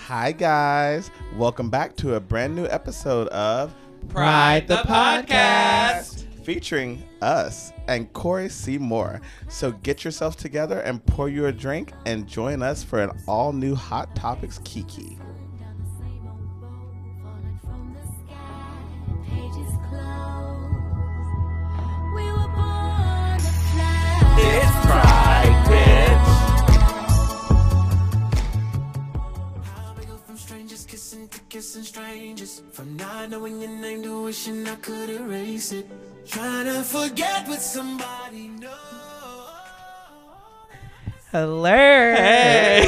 Hi guys, welcome back to a brand new episode of Pride the Podcast, featuring us and Corey C. Moore. So get yourself together and pour you a drink and join us for an all new Hot Topics Kiki. It's Pride, bitch. How we go from strangers kissing to kissing strangers, from not knowing your name to wishing I could erase it, trying to forget what somebody knows. Hello. Hey.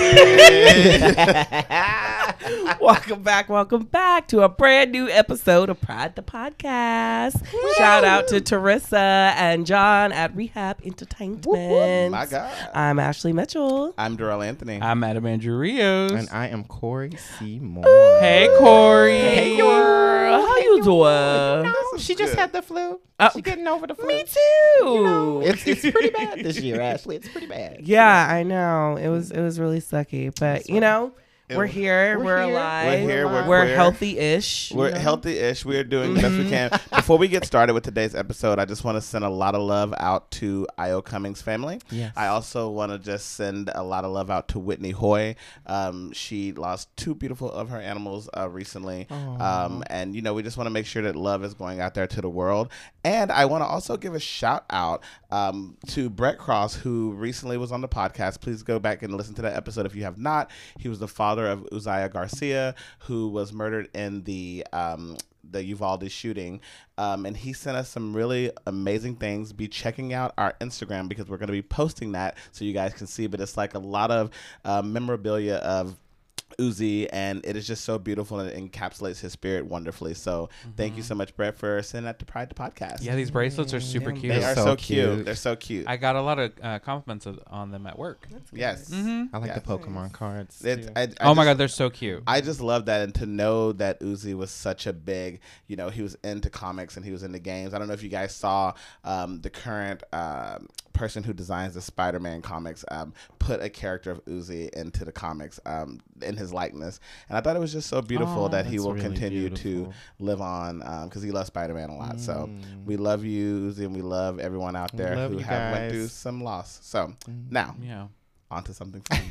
Welcome back to a brand new episode of Pride the Podcast. Shout out to Teresa and John at Rehab Entertainment. My God. I'm Ashley Mitchell. I'm Darrell Anthony. I'm Adam Andrew Rios. And I am Corey C. Moore. Hey, Corey. Hey, girl. How you doing? No, This is she just good. had the flu. She getting over the flu. Me too. It's pretty bad this year, Ashley. It's pretty bad. Yeah, I know. It was really sucky, but you know, we're here. We're here. alive. We're here. We're We're queer. healthy-ish. We're healthy-ish. We're doing the best we can. Before we get started with today's episode, I just want to send a lot of love out to Io Cummings' family. Yes. I also want to just send a lot of love out to Whitney Hoy. She lost two beautiful of her animals recently. And, you know, we just want to make sure that love is going out there to the world. And I want to also give a shout out to Brett Cross, who recently was on the podcast. Please go back and listen to that episode if you have not. He was the father of Uzziah Garcia, who was murdered in the Uvalde shooting. And he sent us some really amazing things. Be checking out our Instagram because we're going to be posting that so you guys can see. But it's like a lot of memorabilia of Uzi, and it is just so beautiful and it encapsulates his spirit wonderfully. So thank you so much, Brett, for sending that to Pride the Podcast. Yeah, these bracelets are super cute. They are so so cute. cute. They're so cute. I got a lot of compliments on them at work. Yes. I like Yeah. the Pokemon cards. It's, too. Oh my God, they're so cute. I just love that, and to know that Uzi was such a big, you know, he was into comics and he was into games. I don't know if you guys saw the current person who designs the Spider-Man comics put a character of Uzi into the comics in his likeness, and I thought it was just so beautiful that he that's will really continue to beautiful. live on because he loves Spider-Man a lot. So we love you, Uzi, and we love everyone out there love who you have went guys. through some loss. So now Yeah. on to something fun.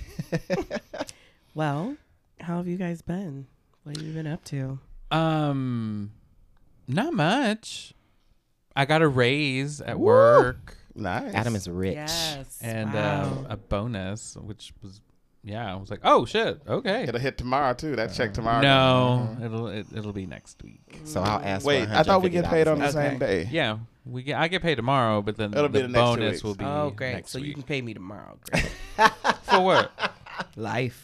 Well, how have you guys been? What have you been up to? Not much. I got a raise at work Nice. Adam is rich. Yes. and wow. a bonus, which was, I was like, oh shit, okay. It'll hit tomorrow too. That check tomorrow. No, it'll be next week. So I'll ask. Wait, for I thought we get paid on the $150 same day. Yeah, I get paid tomorrow, but then It'll be the next 2 bonus weeks. will be Oh, great. next So you week. can pay me tomorrow. Great. For what? Life.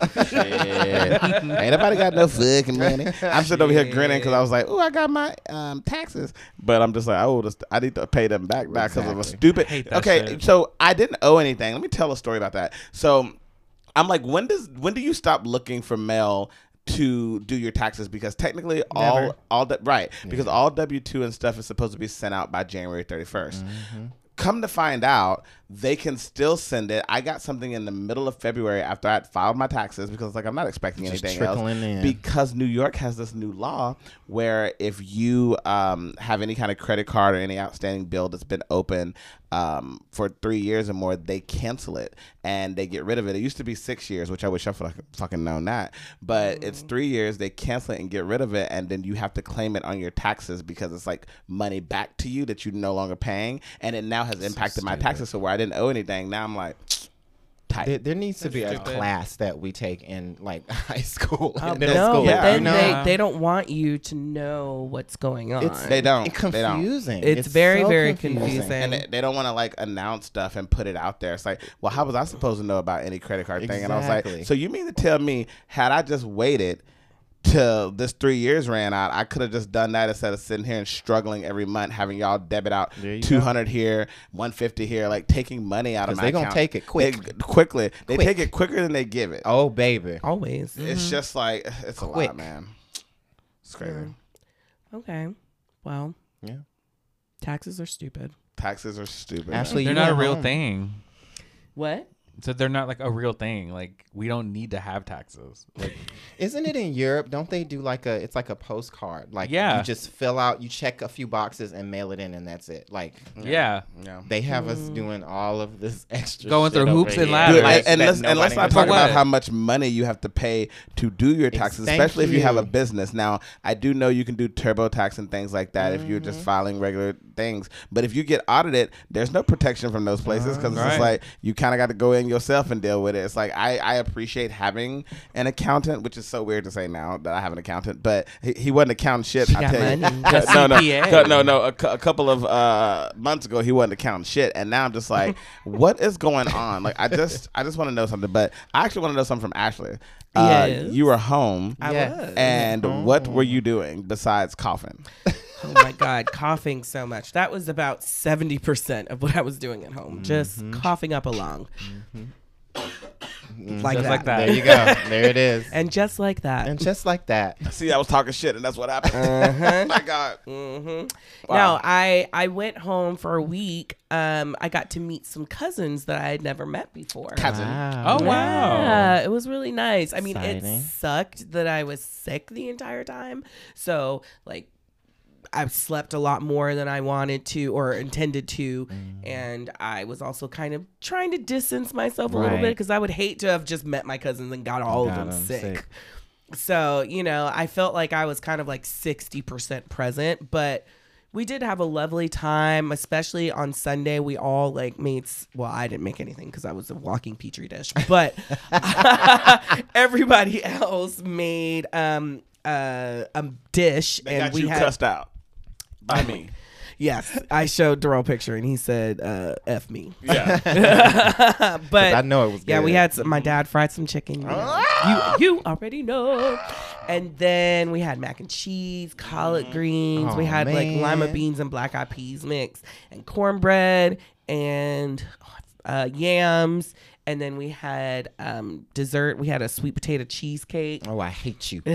Ain't nobody got no fucking money. I'm sitting over here grinning because I was like, "Oh, I got my taxes," but I'm just like, I need to pay them back now because of a Exactly. stupid. Hate that Okay, shit. so I didn't owe anything. Let me tell a story about that. So I'm like, when do you stop looking for mail to do your taxes? Because technically Never. all that right because all W-2 and stuff is supposed to be sent out by January 31st. Come to find out, they can still send it. I got something in the middle of February after I had filed my taxes because like I'm not expecting Just anything else. trickling in. Because New York has this new law where if you have any kind of credit card or any outstanding bill that's been open for 3 years or more, they cancel it and they get rid of it. It used to be 6 years, which I wish I fucking known that. But it's 3 years, they cancel it and get rid of it, and then you have to claim it on your taxes because it's like money back to you that you're no longer paying. And it now has impacted my taxes. So where I didn't owe anything, now I'm like, tight. There needs to be a stupid. class that we take in like high school, Oh, middle no, school. but Yeah. then Yeah. they don't want you to know what's going on. They don't. It's They don't. confusing. It's very, so very confusing. And they don't want to like announce stuff and put it out there. It's like, well, how was I supposed to know about any credit card thing? And I was like, Exactly. so you mean to tell me, had I just waited till this 3 years ran out, I could have just done that instead of sitting here and struggling every month, having y'all debit out There you 200 here, 150 here, like taking money out of 'Cause my they gonna account. take it quick. Quickly. They Quick. take it quicker than they give it. Oh baby. Always. It's just like, it's a Quick. lot, man. It's crazy. Okay. Well, Yeah. taxes are stupid. Taxes are stupid. Ashley, They're you not a at real home. thing. What? So they're not like a real thing. Like we don't need to have taxes. Like Isn't it in Europe? Don't they do it's like a postcard? Like Yeah. you just fill out, you check a few boxes and mail it in, and that's it. Like yeah. they have us doing all of this extra Going shit through over hoops and here. ladders. Good. And that let's nobody not has talk to about do. how much money you have to pay to do your taxes, Thank especially if you have a you. business. Now, I do know you can do TurboTax and things like that if you're just filing regular things. But if you get audited, there's no protection from those places because it's just Right. like you kind of got to go in yourself and deal with it. It's like I appreciate having an accountant, which is so weird to say now that I have an accountant, but he wasn't accounting shit. I got tell you, money. Just no, CPA. no. A couple of months ago, he wasn't accounting shit, and now I'm just like, what is going on? Like, I just want to know something, but I actually want to know something from Ashley. Yes. You were home, I Yes. was. and what were you doing besides coughing? Oh my God, coughing so much. That was about 70% of what I was doing at home. Just coughing up a lung. Like Just that. like that. There you go. There it is. And just like that. And just like that. See, I was talking shit, and that's what happened. My God. No, Wow. I went home for a week. I got to meet some cousins that I had never met before. Cousin. Oh wow. Yeah, it was really nice. I mean, Exciting. it sucked that I was sick the entire time. So, like, I slept a lot more than I wanted to or intended to. And I was also kind of trying to distance myself a little Right. bit because I would hate to have just met my cousins and got all of them sick. So, you know, I felt like I was kind of like 60% present, but we did have a lovely time, especially on Sunday. We all like made, well, I didn't make anything because I was a walking petri dish, but everybody else made a dish. They and got we you had, cussed out. By me. yes, I showed Darrell a picture and he said, F me. Yeah. But I know it was yeah, good. we had my dad fried some chicken. You already know. And then we had mac and cheese, collard greens. We Oh, had like man. lima beans and black eyed peas mix, and cornbread and yams. And then we had dessert. We had a sweet potato cheesecake Oh, I hate you.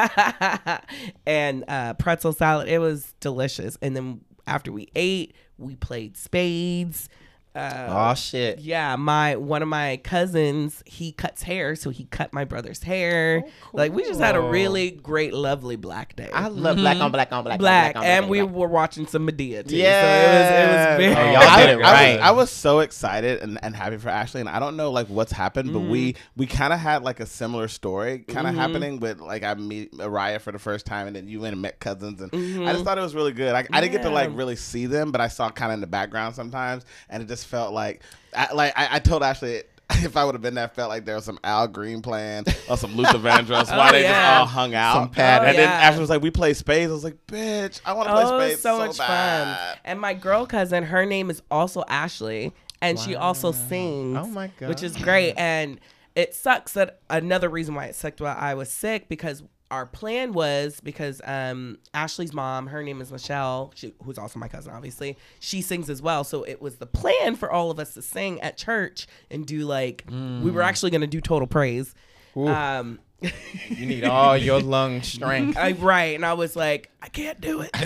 and pretzel salad. It was delicious. And then after we ate, we played spades. Oh shit. Yeah, one of my cousins, he cuts hair, so he cut my brother's hair. Like we just had a really great, lovely black day. I love black on black on black. Black, on and on we black. were watching some Medea too. Yeah. So it was very. Oh, y'all did it right. I was so excited and happy for Ashley, and I don't know like what's happened, but we kind of had like a similar story kind of happening with like I meet Araya for the first time, and then you went and met cousins, and I just thought it was really good. I didn't get to like really see them, but I saw kind of in the background sometimes, and it just felt like I told Ashley. If I would have been there, I felt like there was some Al Green playing or some Luther Vandross while they just all hung out. Some Pat- and then yeah. Ashley was like, "We play spades." I was like, "Bitch, I want to play Oh, spades so much bad." fun! And my girl cousin, her name is also Ashley, and she also sings. Oh my God. Which is great. And it sucks that another reason why it sucked while I was sick because our plan was because Ashley's mom, her name is Michelle, who's also my cousin, obviously. She sings as well. So it was the plan for all of us to sing at church and do like, we were actually going to do Total Praise. You need all your lung strength. Right. And I was like, I can't do it.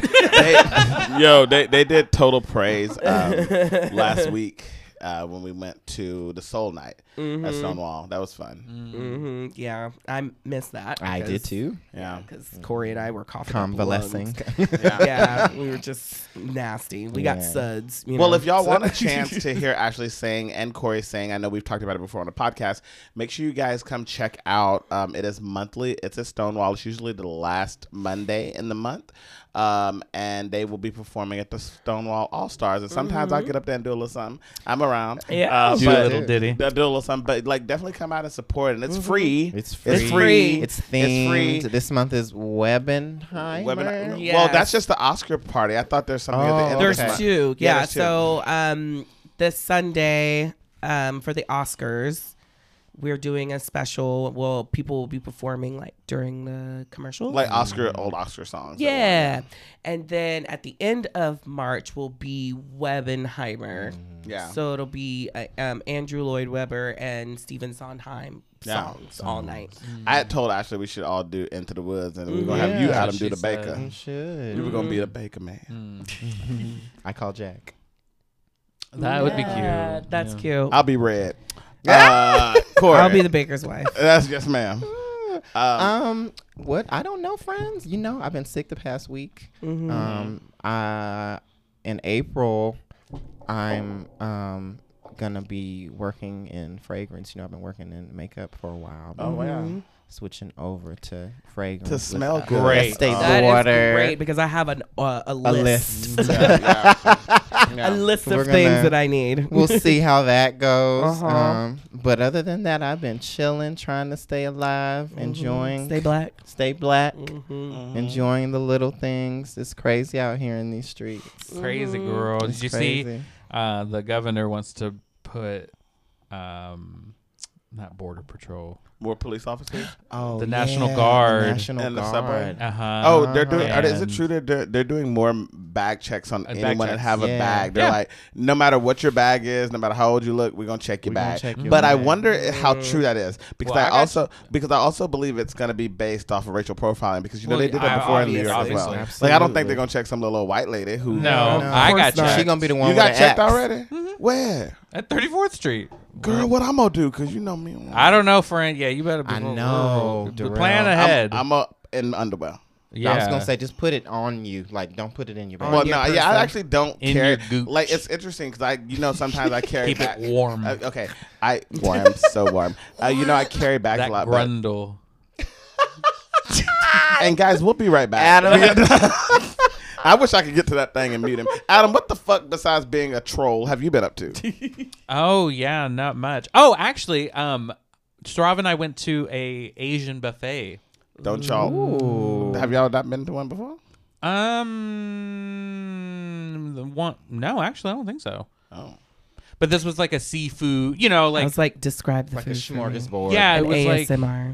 They did Total Praise last week when we went to the Soul Night at Stonewall. That was fun. Yeah. I missed that. I did too. Yeah. Because Corey and I were coughing up Convalescing. lungs. Yeah, we were just nasty. We got Yeah. suds. You Well, know? if y'all want a chance to hear Ashley sing and Corey sing, I know we've talked about it before on the podcast. Make sure you guys come check out. It is monthly. It's at Stonewall. It's usually the last Monday in the month. And they will be performing at the Stonewall All Stars. And sometimes I get up there and do a little something. I'm around. Yeah. Do a but- little ditty. do a little something, but like definitely come out and support it. And it's free. It's free. It's free. It's themed. It's free. This month is Webenheimer. Webinar. Yes. Well, that's just the Oscar party. I thought there's something at the end of There's the month. two. Yeah, Yeah. there's two. So this Sunday for the Oscars, we're doing a special. Well, people will be performing like during the commercial. Like old Oscar songs. Yeah. And then at the end of March will be Webenheimer. Yeah. So it'll be Andrew Lloyd Webber and Stephen Sondheim Yeah. songs all night. I had told Ashley we should all do Into the Woods, and we're gonna have you, Yeah, Adam, do she the said. baker. You should. You were gonna be the baker man. I call Jack. That would be cute. That's Yeah. cute. I'll be Red. Corey. I'll be the baker's wife. That's yes, ma'am. What? I don't know, friends. You know, I've been sick the past week. In April, I'm gonna be working in fragrance. You know, I've been working in makeup for a while. Oh wow. Switching over to fragrance. To smell good. Great. Estee That Lauder. is great because I have a list. list. A list So we're of things gonna- that I need. We'll see how that goes. Uh-huh. But other than that, I've been chilling, trying to stay alive, enjoying, Stay black. stay black, Mm-hmm. enjoying the little things. It's crazy out here in these streets. Crazy girl. It's Did you see? crazy. The governor wants to put, not border patrol. More police officers. Oh, The National Guard. the National And the Guard. subway. Uh-huh. Oh, they're doing. Is it And- true that they're doing more bag checks on Bag anyone that checks. have a Yeah. bag? They're Yeah. like, no matter what your bag is, no matter how old you look, we're gonna check your We gonna bag. check your But I bag. wonder how true that is because Well, I also believe it's gonna be based off of racial profiling because you know Well, they did that before in New York as obviously. well. Absolutely. Like I don't think they're gonna check some little white lady who. No, No, I of got course not. checked. She gonna be the one You with got the checked X. already? Where? At 34th Street. Girl, what I'm gonna do? Cause you know me. I don't know, friend. Yeah, you better be. I know, The Darrell. plan ahead. I'm up in underwear. yeah. I was gonna say just put it on you, like don't put it in your bag. Well, your no, yeah, I person. actually don't In carry. your gooch. Like it's interesting because sometimes I carry Keep back. it warm. Okay, warm, so warm. I carry bags that a lot. But, grundle. and guys, we'll be right back. Adam. I wish I could get to that thing and mute him. Adam, what the fuck besides being a troll have you been up to? Oh yeah, not much. Oh, actually, Strav and I went to a Asian buffet. Don't y'all? Have y'all not been to one before? The one. No, actually, I don't think so. Oh, But this was like a seafood. You know, I like was like, describe the like a food. for me. smorgasbord. yeah, it An was like ASMR.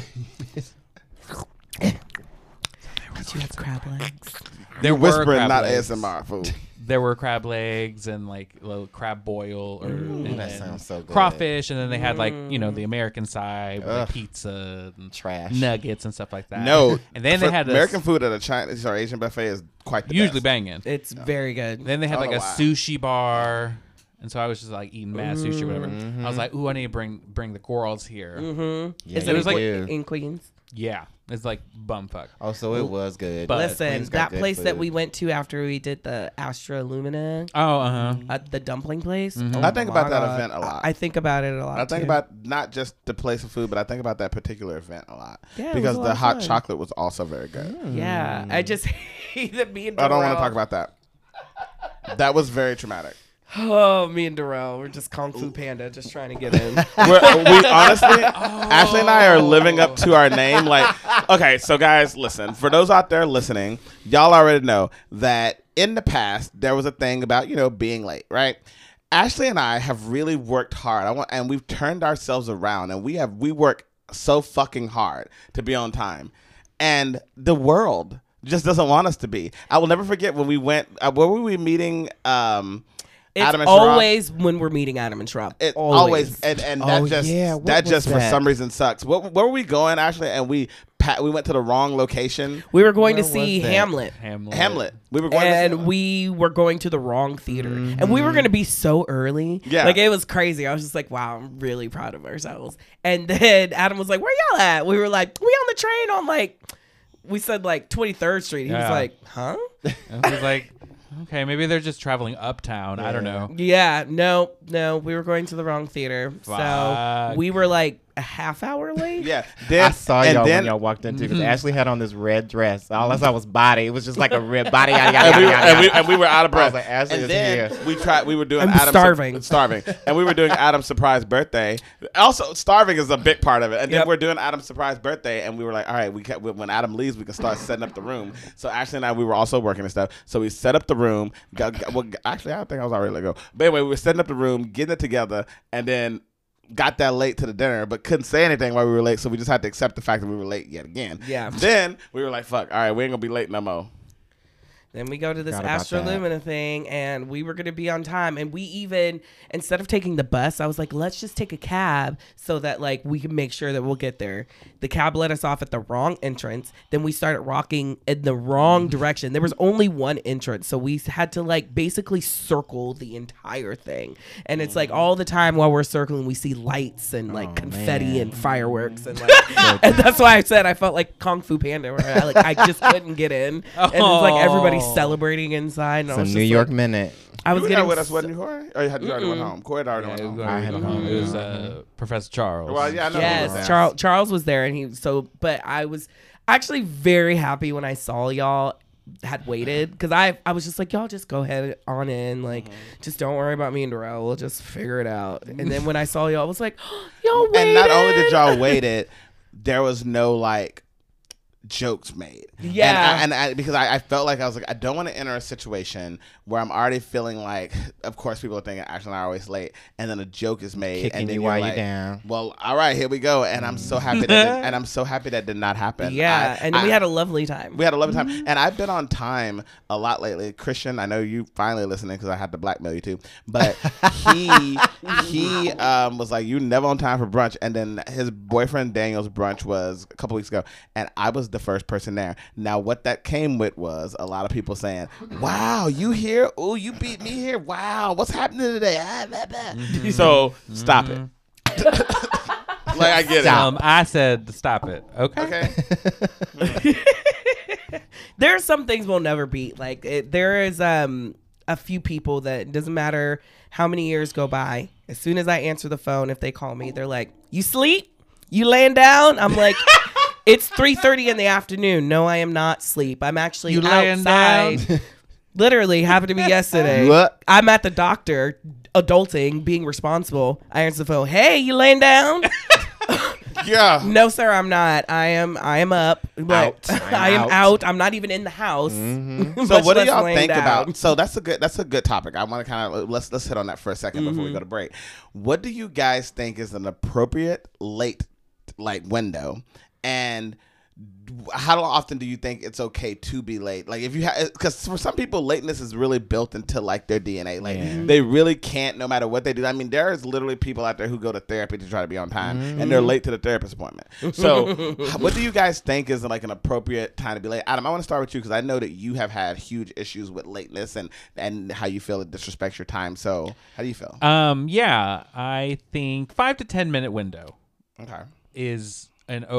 Did you have crab legs? there were whispering, crab not legs. ASMR food. There were crab legs and like little crab boil or and that then sounds so good. crawfish, and then they had like the American side with like Ugh. pizza and Trash. nuggets and stuff like that. No, and then they for had American food at a Chinese or Asian buffet is quite the usually best. banging. It's very good. Then they had I like don't a know why. sushi bar, and so I was just like eating mad sushi or whatever. I was like, ooh, I need to bring the girls here. Yeah, Is it was like- in Queens? Yeah, it's like bumfuck. Oh, so it was good. But- Listen, Queens got that good place that food. we went to after we did the Astra Lumina, Oh, uh-huh. the dumpling place. Mm-hmm. Oh I think my about that God. event a lot. I think about it a lot. I think too. about not just the place of food, but I think about that particular event a lot Yeah, it was because a lot the of hot fun. chocolate was also very good. Yeah, I just hate that me and I don't want to Darrell- talk about that. That was very traumatic. Oh, me and Darrell, we're just Kung Fu Panda, just trying to get in. We honestly, Ashley and I are living up to our name. Like, okay, so guys, listen. For those out there listening, y'all already know that in the past there was a thing about being late, right? Ashley and I have really worked hard. And we've turned ourselves around, and we work so fucking hard to be on time, and the world just doesn't want us to be. I will never forget when we went. Where were we meeting? It's Adam and Sharab? always when we're meeting Adam and Sharab. It always and that Oh, just yeah. What that was just for that? some reason sucks. Where were we going actually? And we went to the wrong location. We were going to Where see was that? Hamlet. Hamlet. We were going to And we were going to the wrong theater. And we were going to be so early. Yeah. Like, it was crazy. I was just like, wow, I'm really proud of ourselves. And then Adam was like, where y'all at? We were like, we on the train on we said 23rd Street. He was Yeah. like, huh? I was like, okay, maybe they're just traveling uptown. I don't know. Yeah, no, we were going to the wrong theater. So Fuck. we were like a half hour late. Yeah. I Then, saw and y'all then, when y'all walked into because Ashley had on this red dress. All I saw was body. It was just like a red body. and we were out of I was breath. like, Ashley And is then here. we were doing I'm Adam's starving. and we were doing Adam's surprise birthday. Also, starving is a big part of it. And then Yep. we're doing Adam's surprise birthday, and we were like, all right, when Adam leaves, we can start setting up the room. So Ashley and I, we were also working and stuff. So we set up the room. Actually, I think I was already let go. But anyway, we were setting up the room, getting it together, and then got that late to the dinner, but couldn't say anything while we were late, so we just had to accept the fact that we were late yet again. Yeah. Then we were like, fuck, all right, we ain't gonna be late no more. Then we go to this Forgot about Astro that. Lumina thing, and we were going to be on time. And we even, instead of taking the bus, I was like, let's just take a cab so that like we can make sure that we'll get there. The cab let us off at the wrong entrance. Then we started rocking in the wrong direction. There was only one entrance, so we had to like basically circle the entire thing. And it's like all the time while we're circling, we see lights and like confetti man. and fireworks, and like, and that's why I said I felt like Kung Fu Panda, where I just couldn't get in, and it's like everybody's celebrating inside. And I Some was New just York like, minute. I was You were getting there with us, wasn't you, Corey? Or you had already went home? Corey had already went home. I had home. It was Professor Charles. Well, yeah, I know. he was there. Yes, Charles was there, and but I was actually very happy when I saw y'all had waited, because I was just like, y'all just go ahead on in, like just don't worry about me and Darrell, we'll just figure it out. And then when I saw y'all, I was like, oh, y'all waited. And not only did y'all wait it, there was no like jokes made. Yeah. And I because I felt like I was like, I don't want to enter a situation where I'm already feeling like, of course people are thinking Ashley and I are always late, and then a joke is made Kicking and then you you're while like, you're down. well, all right, here we go. And I'm so happy that did not happen. Yeah, and we had a lovely time. We had a lovely time. And I've been on time a lot lately. Christian, I know you finally listening because I had to blackmail you too. But he was like, you never on time for brunch. And then his boyfriend Daniel's brunch was a couple weeks ago. And I was the first person there. Now, what that came with was a lot of people saying, wow, you here? Oh, you beat me here? Wow, what's happening today? So, stop it. Like, I get it. I said stop it. Okay. Okay. There are some things we'll never beat. Like there is a few people that it doesn't matter how many years go by. As soon as I answer the phone, if they call me, they're like, "You sleep? You laying down?" I'm like, "It's 3:30 in the afternoon. No, I am not asleep. I'm actually You laying outside." down? Literally happened to me yesterday. What? I'm at the doctor, adulting, being responsible. I answer the phone. "Hey, you laying down?" Yeah. No, sir, I'm not. I am up. But Out. I am out. out. I'm not even in the house. So Much what do less y'all laying think down. about? So that's a good topic. I want to kind of let's hit on that for a second before we go to break. What do you guys think is an appropriate late like window, and how often do you think it's okay to be late? Like if you have, because for some people lateness is really built into like their DNA. Like they really can't, no matter what they do. I mean, there is literally people out there who go to therapy to try to be on time, and they're late to the therapist appointment. So what do you guys think is like an appropriate time to be late? Adam, I want to start with you because I know that you have had huge issues with lateness and how you feel it disrespects your time. So how do you feel? Yeah, I think 5 to 10 minute window Okay. is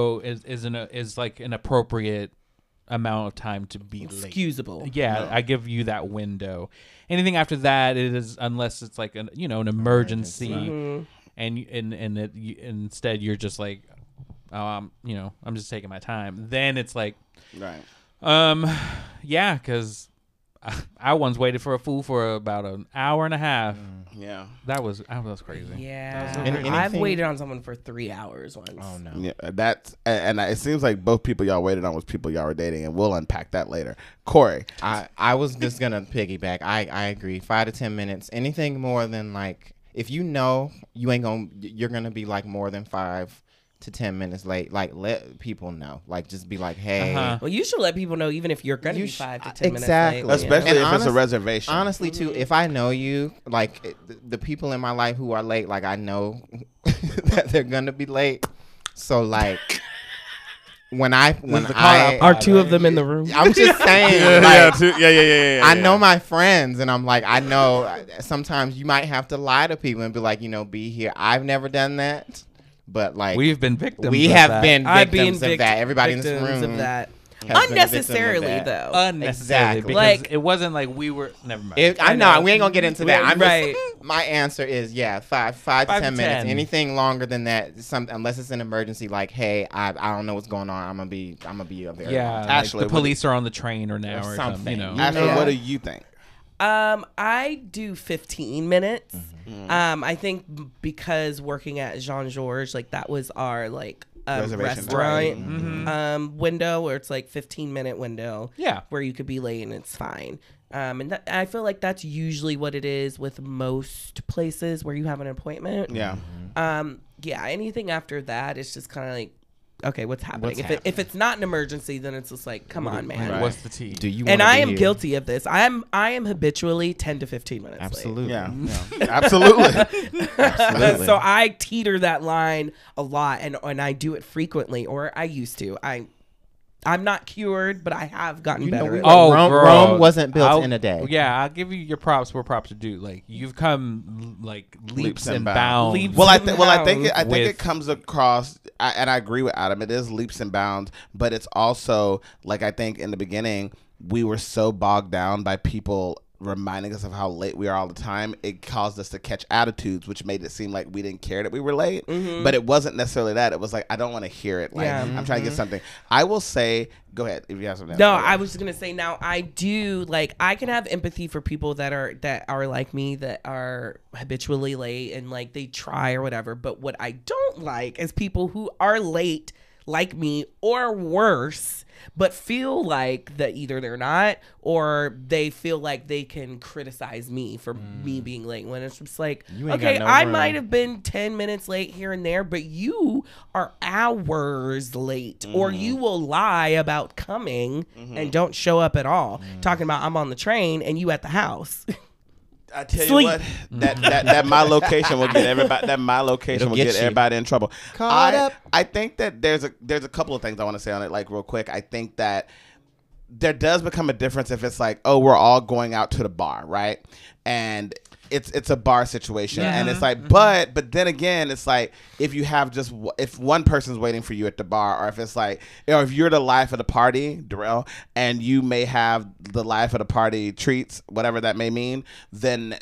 like an appropriate amount of time to be late. Excusable. Yeah, I give you that window. Anything after that, it is unless it's like an emergency, and instead you're just like, oh, I'm just taking my time. Then it's like, Right. yeah, because I once waited for a fool for about an hour and a half. Yeah. That was crazy. Yeah. Anything- I've waited on someone for 3 hours once. Oh no. Yeah, that's and it seems like both people y'all waited on was people y'all were dating, and we'll unpack that later. Corey, I was just gonna piggyback. I agree. 5 to 10 minutes. Anything more than like, if you know you're gonna be like more than 5 to 10 minutes late, like let people know. Like just be like, hey. Well, you should let people know even if you're going to be 5 to 10 exactly. minutes late. especially And if it's a reservation. Honestly, too, if I know you, like the people in my life who are late, like I know that they're gonna be late. So like when I Are 2 of them in the room? I'm just saying, like, yeah. I know my friends, and I'm like, I know sometimes you might have to lie to people and be like, be here. I've never done that, but like We've been victims. we of have that. been I've victims been of that. Everybody in this victims room of that. has been a victim of Unnecessarily, that. though. unnecessarily Exactly. because Like- it wasn't like we were. Never mind. I know we ain't gonna get into that. I'm Right. just, my answer is 5 to 10 minutes. Anything longer than that, unless it's an emergency, like hey, I don't know what's going on. I'm gonna be a very Yeah, long time. like Ashley, the what police are on the train or now Or or something. something. Ashley, Yeah. what do you think? I do 15 minutes. Mm-hmm. I think because working at Jean Georges, like that was our like Reservation. restaurant window where it's like 15-minute window. Yeah. where you could be late and it's fine. And I feel like that's usually what it is with most places where you have an appointment. Yeah. Yeah. Anything after that, it's just kind of like okay, what's happening? What's If it's not an emergency, then it's just like, come on, man. Right. What's the tea? Do you? And wanna I be am here? guilty of this. I am habitually 10 to 15 minutes Absolutely. Yeah. Absolutely. late. Absolutely. So I teeter that line a lot, and I do it frequently, or I used to. I'm not cured, but I have gotten better. we at were- it. Oh, Rome- girl. Rome wasn't built in a day. Yeah, I'll give you your props where props are due. Like you've come like leaps and bounds. Leaps Well, I and think bounds it comes across, and I agree with Adam. It is leaps and bounds, but it's also like I think in the beginning we were so bogged down by people reminding us of how late we are all the time. It caused us to catch attitudes, which made it seem like we didn't care that we were late. But it wasn't necessarily that. It was like I don't want to hear it. Like Yeah. I'm trying to get something. I will say, go ahead if you have something. No, else. I was just gonna say now I do like I can have empathy for people that are like me, that are habitually late and like they try or whatever. But what I don't like is people who are late like me or worse, but feel like that either they're not or they feel like they can criticize me for me being late, when it's just like, You ain't okay, got no I room. might have been 10 minutes late here and there, but you are hours late, or you will lie about coming and don't show up at all. Talking about I'm on the train and you at the house. I tell Sleep. you what, that my location will get everybody. That my location It'll will get get you. everybody in trouble. Caught up. I think that there's a couple of things I want to say on it, like real quick. I think that there does become a difference if it's like, oh, we're all going out to the bar, right? And it's a bar situation, and it's like, but then again, it's like if you have if one person's waiting for you at the bar, or if it's like, or if you're the life of the party, Darrell, and you may have the life of the party treats, whatever that may mean, then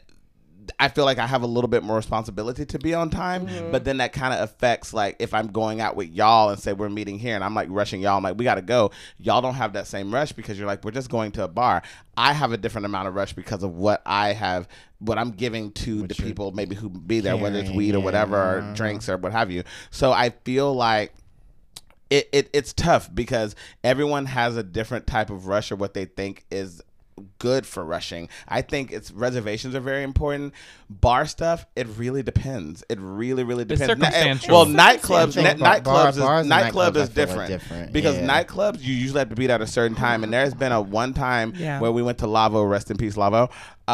I feel like I have a little bit more responsibility to be on time, but then that kind of affects, like, if I'm going out with y'all and say we're meeting here and I'm like rushing y'all, I'm like, we got to go. Y'all don't have that same rush because you're like, we're just going to a bar. I have a different amount of rush because of what I'm giving to the people maybe who be there, whether it's weed or whatever, or drinks or what have you. So I feel like it's tough because everyone has a different type of rush or what they think is good for rushing. I think reservations are very important. Bar stuff, it really depends. It really depends. circumstantial. Well, It's nightclubs bars and nightclub nightclubs, I is feel like different, different. because Yeah. nightclubs you usually have to be there at a certain time, and there's been a one time Yeah. where we went to Lavo, rest in peace Lavo,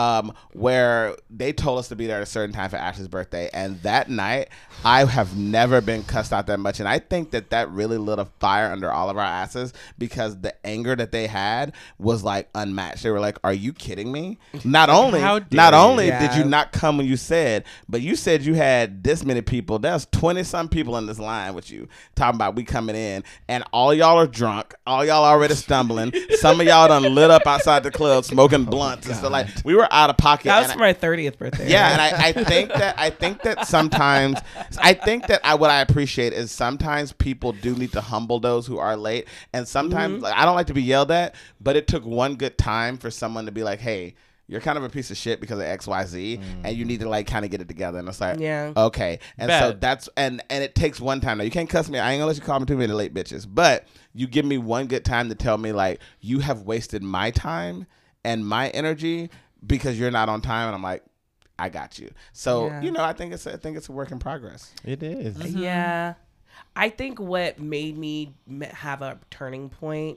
where they told us to be there at a certain time for Ashley's birthday, and that night I have never been cussed out that much, and I think that really lit a fire under all of our asses, because the anger that they had was like unmatched. They were like, are you kidding me? Not only How dare you. did you not come when you said, but you said you had this many people. There's 20 some people in this line with you talking about we coming in, and all y'all are drunk, all y'all already stumbling. Some of y'all done lit up outside the club smoking blunts and stuff. Like, we were out of pocket. That was and for my 30th birthday. yeah, and I think that sometimes what I appreciate is sometimes people do need to humble those who are late, and sometimes like, I don't like to be yelled at, but it took one good time for someone to be like, hey, you're kind of a piece of shit because of XYZ, and you need to like kind of get it together. And it's like, Yeah. okay. And Bet. so that's and it takes one time. Now you can't cuss me. I ain't gonna let you call me too many late bitches, but you give me one good time to tell me like you have wasted my time and my energy because you're not on time, and I'm like, I got you. So Yeah. I think it's a work in progress. It is. Yeah. I think what made me have a turning point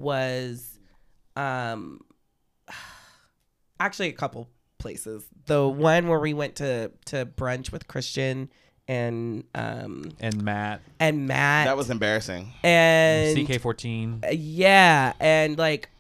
was actually a couple places. The one where we went to brunch with Christian and Matt, Matt. That was embarrassing. and CK14. yeah, and like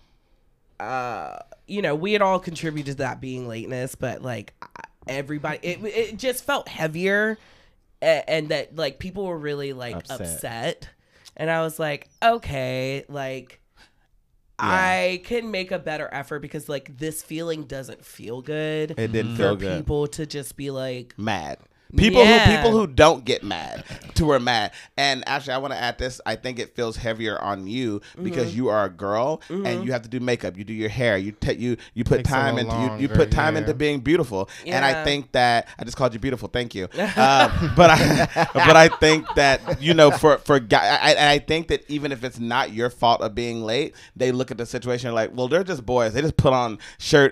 we had all contributed to that being lateness, but like everybody, it just felt heavier, and that like people were really like upset. And I was like, okay, like I can make a better effort, because like this feeling doesn't feel good. It didn't for feel good. people to just be like Mad. People who don't get mad are mad. And actually, I want to add this. I think it feels heavier on you because you are a girl and you have to do makeup. You do your hair. You put Takes time a into little you put time into being beautiful. And I Yeah. think that I just called you beautiful. Thank you. But I think that for guy, I think that even if it's not your fault of being late, they look at the situation like, well, they're just boys. They just put on shirt and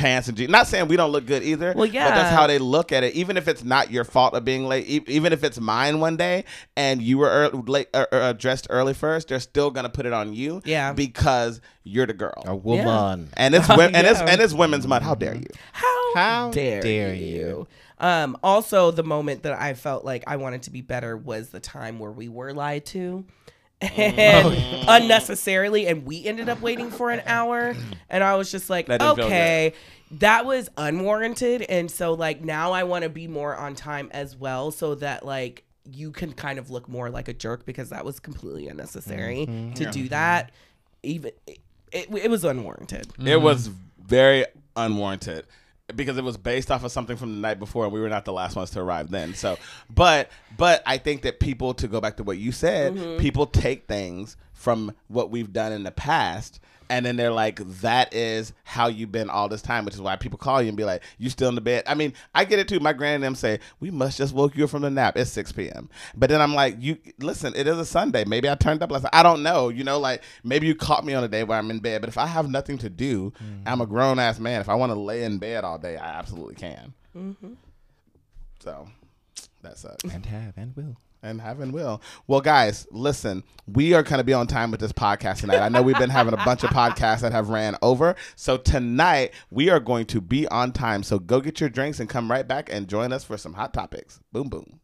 pants and jeans. Not saying we don't look good either. Well, But that's yeah. how they look at it. Even if it's not your fault of being late, even if it's mine one day and you were late, dressed early first, they're still gonna put it on you. Yeah. Because you're the girl. A woman. And it's and it's Women's Month. How dare you? How dare dare you? you? Also, the moment that I felt like I wanted to be better was the time where we were lied to. And unnecessarily, and we ended up waiting for an hour, and I was just like, That didn't feel okay, that was unwarranted, and so like now I want to be more on time as well, so that like you can kind of look more like a jerk, because that was completely unnecessary to do that. Even it was unwarranted. It was very unwarranted because it was based off of something from the night before, and we were not the last ones to arrive then. So, but I think that people, to go back to what you said, people take things from what we've done in the past, and then they're like, that is how you've been all this time, which is why people call you and be like, you still in the bed? I mean, I get it too. My granny and them say, we must just woke you up from the nap. It's 6 p.m. But then I'm like, you listen, it is a Sunday. Maybe I turned up last night. I don't know. You know, like maybe you caught me on a day where I'm in bed. But if I have nothing to do, I'm a grown ass man. If I want to lay in bed all day, I absolutely can. So that sucks. And have and will. And have and will. Well, guys, listen, we are going to be on time with this podcast tonight. I know we've been having a bunch of podcasts that have ran over. So tonight, we are going to be on time. So go get your drinks and come right back and join us for some hot topics. Boom, boom.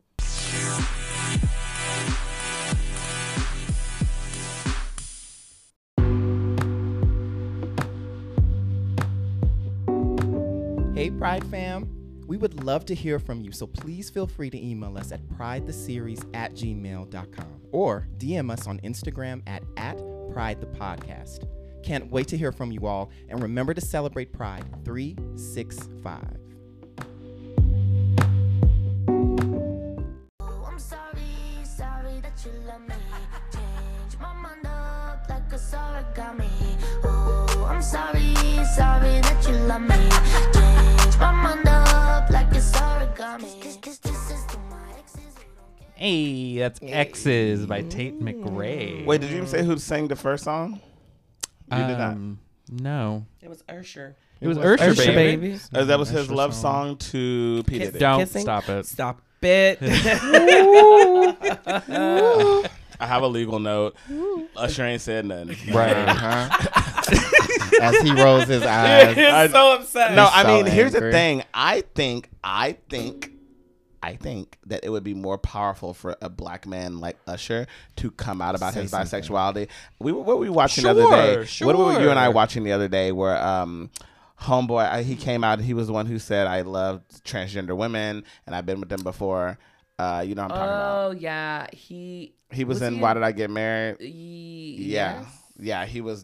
Hey, Pride fam. We would love to hear from you, so please feel free to email us at pridetheseries@gmail.com or DM us on Instagram at @pridethepodcast. Can't wait to hear from you all, and remember to celebrate Pride 365. I'm sorry that you love me. Change my mind up like a origami. Oh, I'm sorry that you love me. Change my mind up like it's origami. 'Cause this is to my exes who don't care. Hey, that's X's by Tate McRae. Wait, did you even say who sang the first song? You did not. No. It was Usher. It was Usher, Usher, baby. baby. That was his Usher love song. song to P. Diddy. Don't Kissing? stop it. Stop it. I have a legal note. Usher ain't said nothing. Right. As he rolls his eyes. He's so upset. No, He's I so mean, here's the angry. thing. I think that it would be more powerful for a black man like Usher to come out about Say his something. bisexuality. What were we watching the other day? Sure, What were you and I sure. watching the other day where Homeboy, he came out, he was the one who said, I love transgender women and I've been with them before. You know what I'm talking about. Oh yeah, he He was in Why Did I Get Married? Yeah. Yeah, he was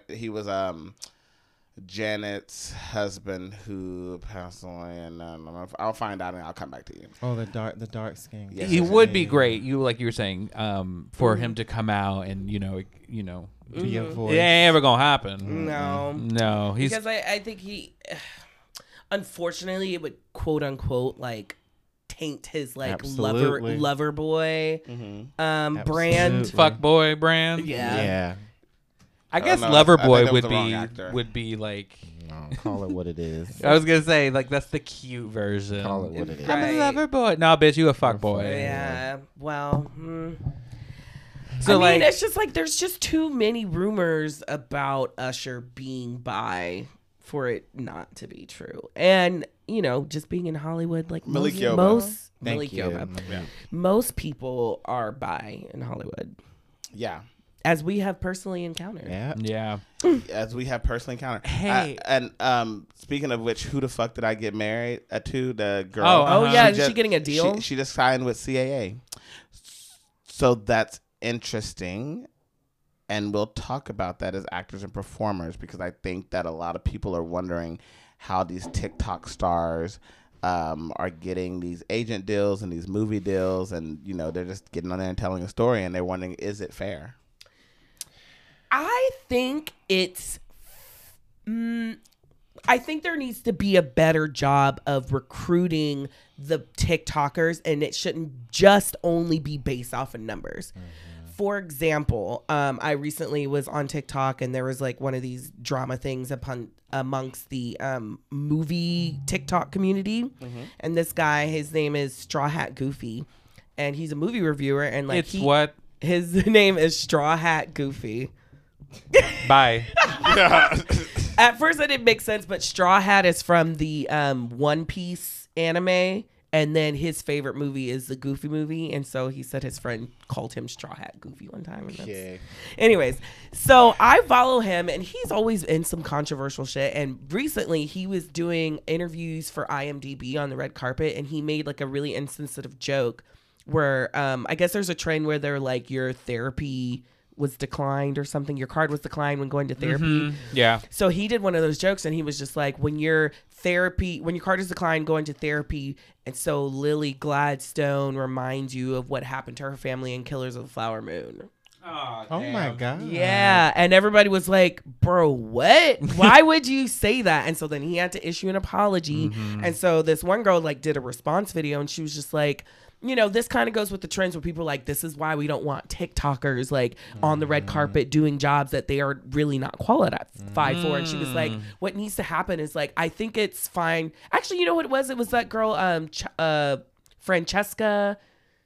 Janet's husband who passed away, and I'll find out and I'll come back to you. Oh, the dark skin. Yes, He yes, would be great. Like you were saying, for him to come out and Be a voice. it ain't ever gonna happen. No, He's because I think he, unfortunately, it would quote unquote like taint his like Absolutely. lover boy brand. Absolutely. fuck boy brand. Yeah. I guess no, Lover I think Boy that was the wrong actor. would be like. No, call it what it is. I was gonna say like that's the cute version. Call it what it is. I'm Right. a lover boy. No, bitch, you a fuck boy. Yeah. Well. So I mean, like, it's just like there's just too many rumors about Usher being bi for it not to be true, and just being in Hollywood, like Malik Yoba. most Thank Malik you. Yoba. Yeah. Most people are bi in Hollywood, Yeah. as we have personally encountered. Yeah. yeah. As we have personally encountered. Hey. And speaking of which, who the fuck did I get married to? The girl. Oh, Oh yeah, She is she getting a deal? She just signed with CAA. So that's interesting. And we'll talk about that as actors and performers, because I think that a lot of people are wondering how these TikTok stars are getting these agent deals and these movie deals. And, they're just getting on there and telling a story. And they're wondering, is it fair? I think it's. I think there needs to be a better job of recruiting the TikTokers, and it shouldn't just only be based off of numbers. for example, I recently was on TikTok and there was like one of these drama things amongst the movie TikTok community. And this guy, his name is Straw Hat Goofy, and he's a movie reviewer. And like, his name is Straw Hat Goofy. Bye. At first, it didn't make sense, but Straw Hat is from the One Piece anime, and then his favorite movie is the Goofy movie, and so he said his friend called him Straw Hat Goofy one time. Okay. Anyways, so I follow him, and he's always in some controversial shit. And recently, he was doing interviews for IMDb on the red carpet, and he made like a really insensitive joke where I guess there's a trend where they're like, your therapy was declined or something. Your card was declined when going to therapy. Yeah. So he did one of those jokes, and he was just like, when your card is declined, going to therapy. And so Lily Gladstone reminds you of what happened to her family in Killers of the Flower Moon. Oh my God. Yeah. And everybody was like, bro, what? Why would you say that? And so then he had to issue an apology. And so this one girl like did a response video, and she was just like, you know, this kind of goes with the trends where people are like, this is why we don't want TikTokers like on the red carpet doing jobs that they are really not qualified for. And she was like, what needs to happen is like, I think it's fine. Actually, you know what it was? It was that girl, Francesca.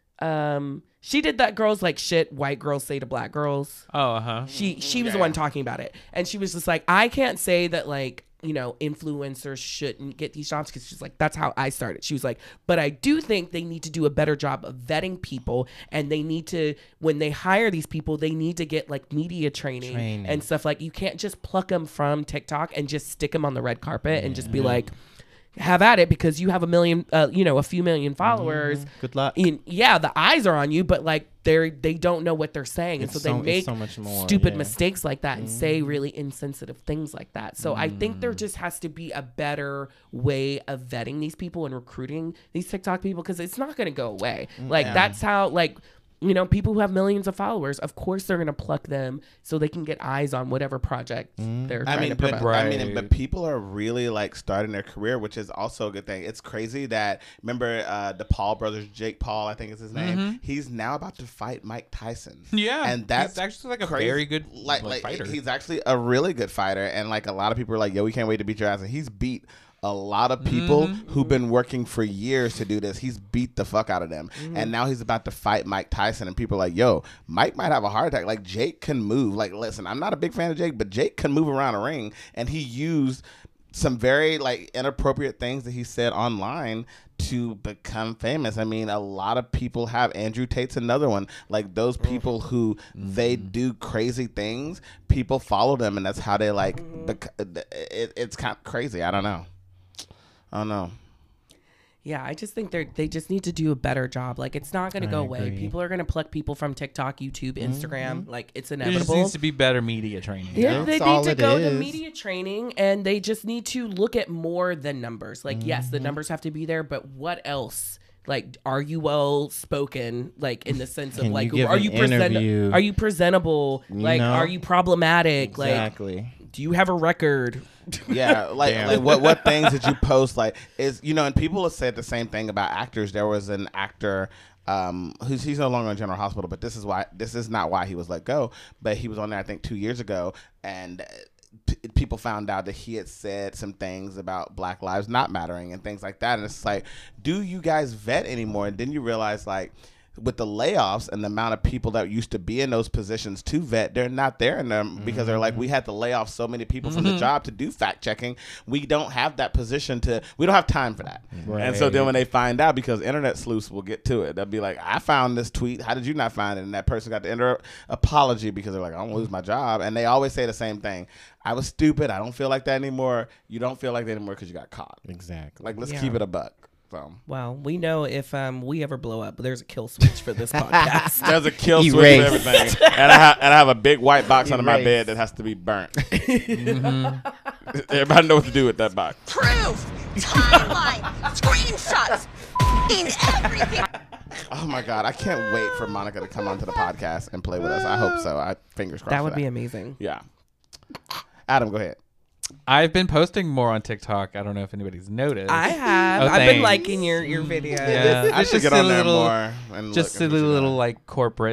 She did that girls like shit white girls say to black girls. Oh, uh-huh. She was the one talking about it. And she was just like, I can't say that like, you know, influencers shouldn't get these jobs, because she's like, that's how I started. She was like, but I do think they need to do a better job of vetting people, and they need to, when they hire these people, they need to get like media training. And stuff. Like, you can't just pluck them from TikTok and just stick them on the red carpet and just be like, have at it, because you have a few million followers. Good luck. The eyes are on you, but like they don't know what they're saying, and so they make so much more, stupid mistakes like that and say really insensitive things like that. So I think there just has to be a better way of vetting these people and recruiting these TikTok people, because it's not going to go away. Like that's how you know, people who have millions of followers, of course they're going to pluck them so they can get eyes on whatever project they're trying to promote. But people are really like starting their career, which is also a good thing. It's crazy that, remember the Paul brothers, Jake Paul, I think is his name. He's now about to fight Mike Tyson. Yeah. And that's he's actually like a crazy. very good fighter. He's actually a really good fighter. And like a lot of people are like, yo, we can't wait to beat your ass. And he's beat a lot of people who've been working for years to do this. He's beat the fuck out of them. And now he's about to fight Mike Tyson, and people are like, yo, Mike might have a heart attack. Like, Jake can move. Like, listen, I'm not a big fan of Jake, but Jake can move around a ring, and he used some very like inappropriate things that he said online to become famous. I mean, a lot of people have. Andrew Tate's another one. Like, those people who they do crazy things, people follow them, and that's how they like it's kind of crazy. I don't know. Yeah, I just think they just need to do a better job. Like, it's not going to go away. People are going to pluck people from TikTok, YouTube, Instagram. Like, it's inevitable. There just needs to be better media training. Yeah, they need to go to media training, and they just need to look at more than numbers. Like, yes, the numbers have to be there, but what else? Like, are you well spoken? Like, in the sense of like, are you presentable? Like, are you problematic? Exactly. Like, do you have a record? Yeah, like what things did you post? Like, is, you know, and people have said the same thing about actors. There was an actor he's no longer in General Hospital, but this is not why he was let go. But he was on there, I think, 2 years ago, and people found out that he had said some things about Black Lives Not Mattering and things like that. And it's like, do you guys vet anymore? And then you realize, like, with the layoffs and the amount of people that used to be in those positions to vet, they're not there in them, because they're like, we had to lay off so many people from the job to do fact checking. We don't have that position we don't have time for that. Right. And so then when they find out, because internet sleuths will get to it, they'll be like, I found this tweet. How did you not find it? And that person got to enter apology because they're like, I don't lose my job. And they always say the same thing. I was stupid. I don't feel like that anymore. You don't feel like that anymore because you got caught. Exactly. Like, let's keep it a buck. So. Well, we know if we ever blow up, there's a kill switch for this podcast. There's a kill switch for everything, and I have a big white box under my bed that has to be burnt. Everybody know what to do with that box. Proof, timeline, screenshots, in everything. Oh my God, I can't wait for Monica to come onto the podcast and play with us. I hope so. Fingers crossed. That would be amazing. Yeah. Adam, go ahead. I've been posting more on TikTok. I don't know if anybody's noticed. I have. I've been liking your videos. Yeah, I should get on there more. And just silly little like corporate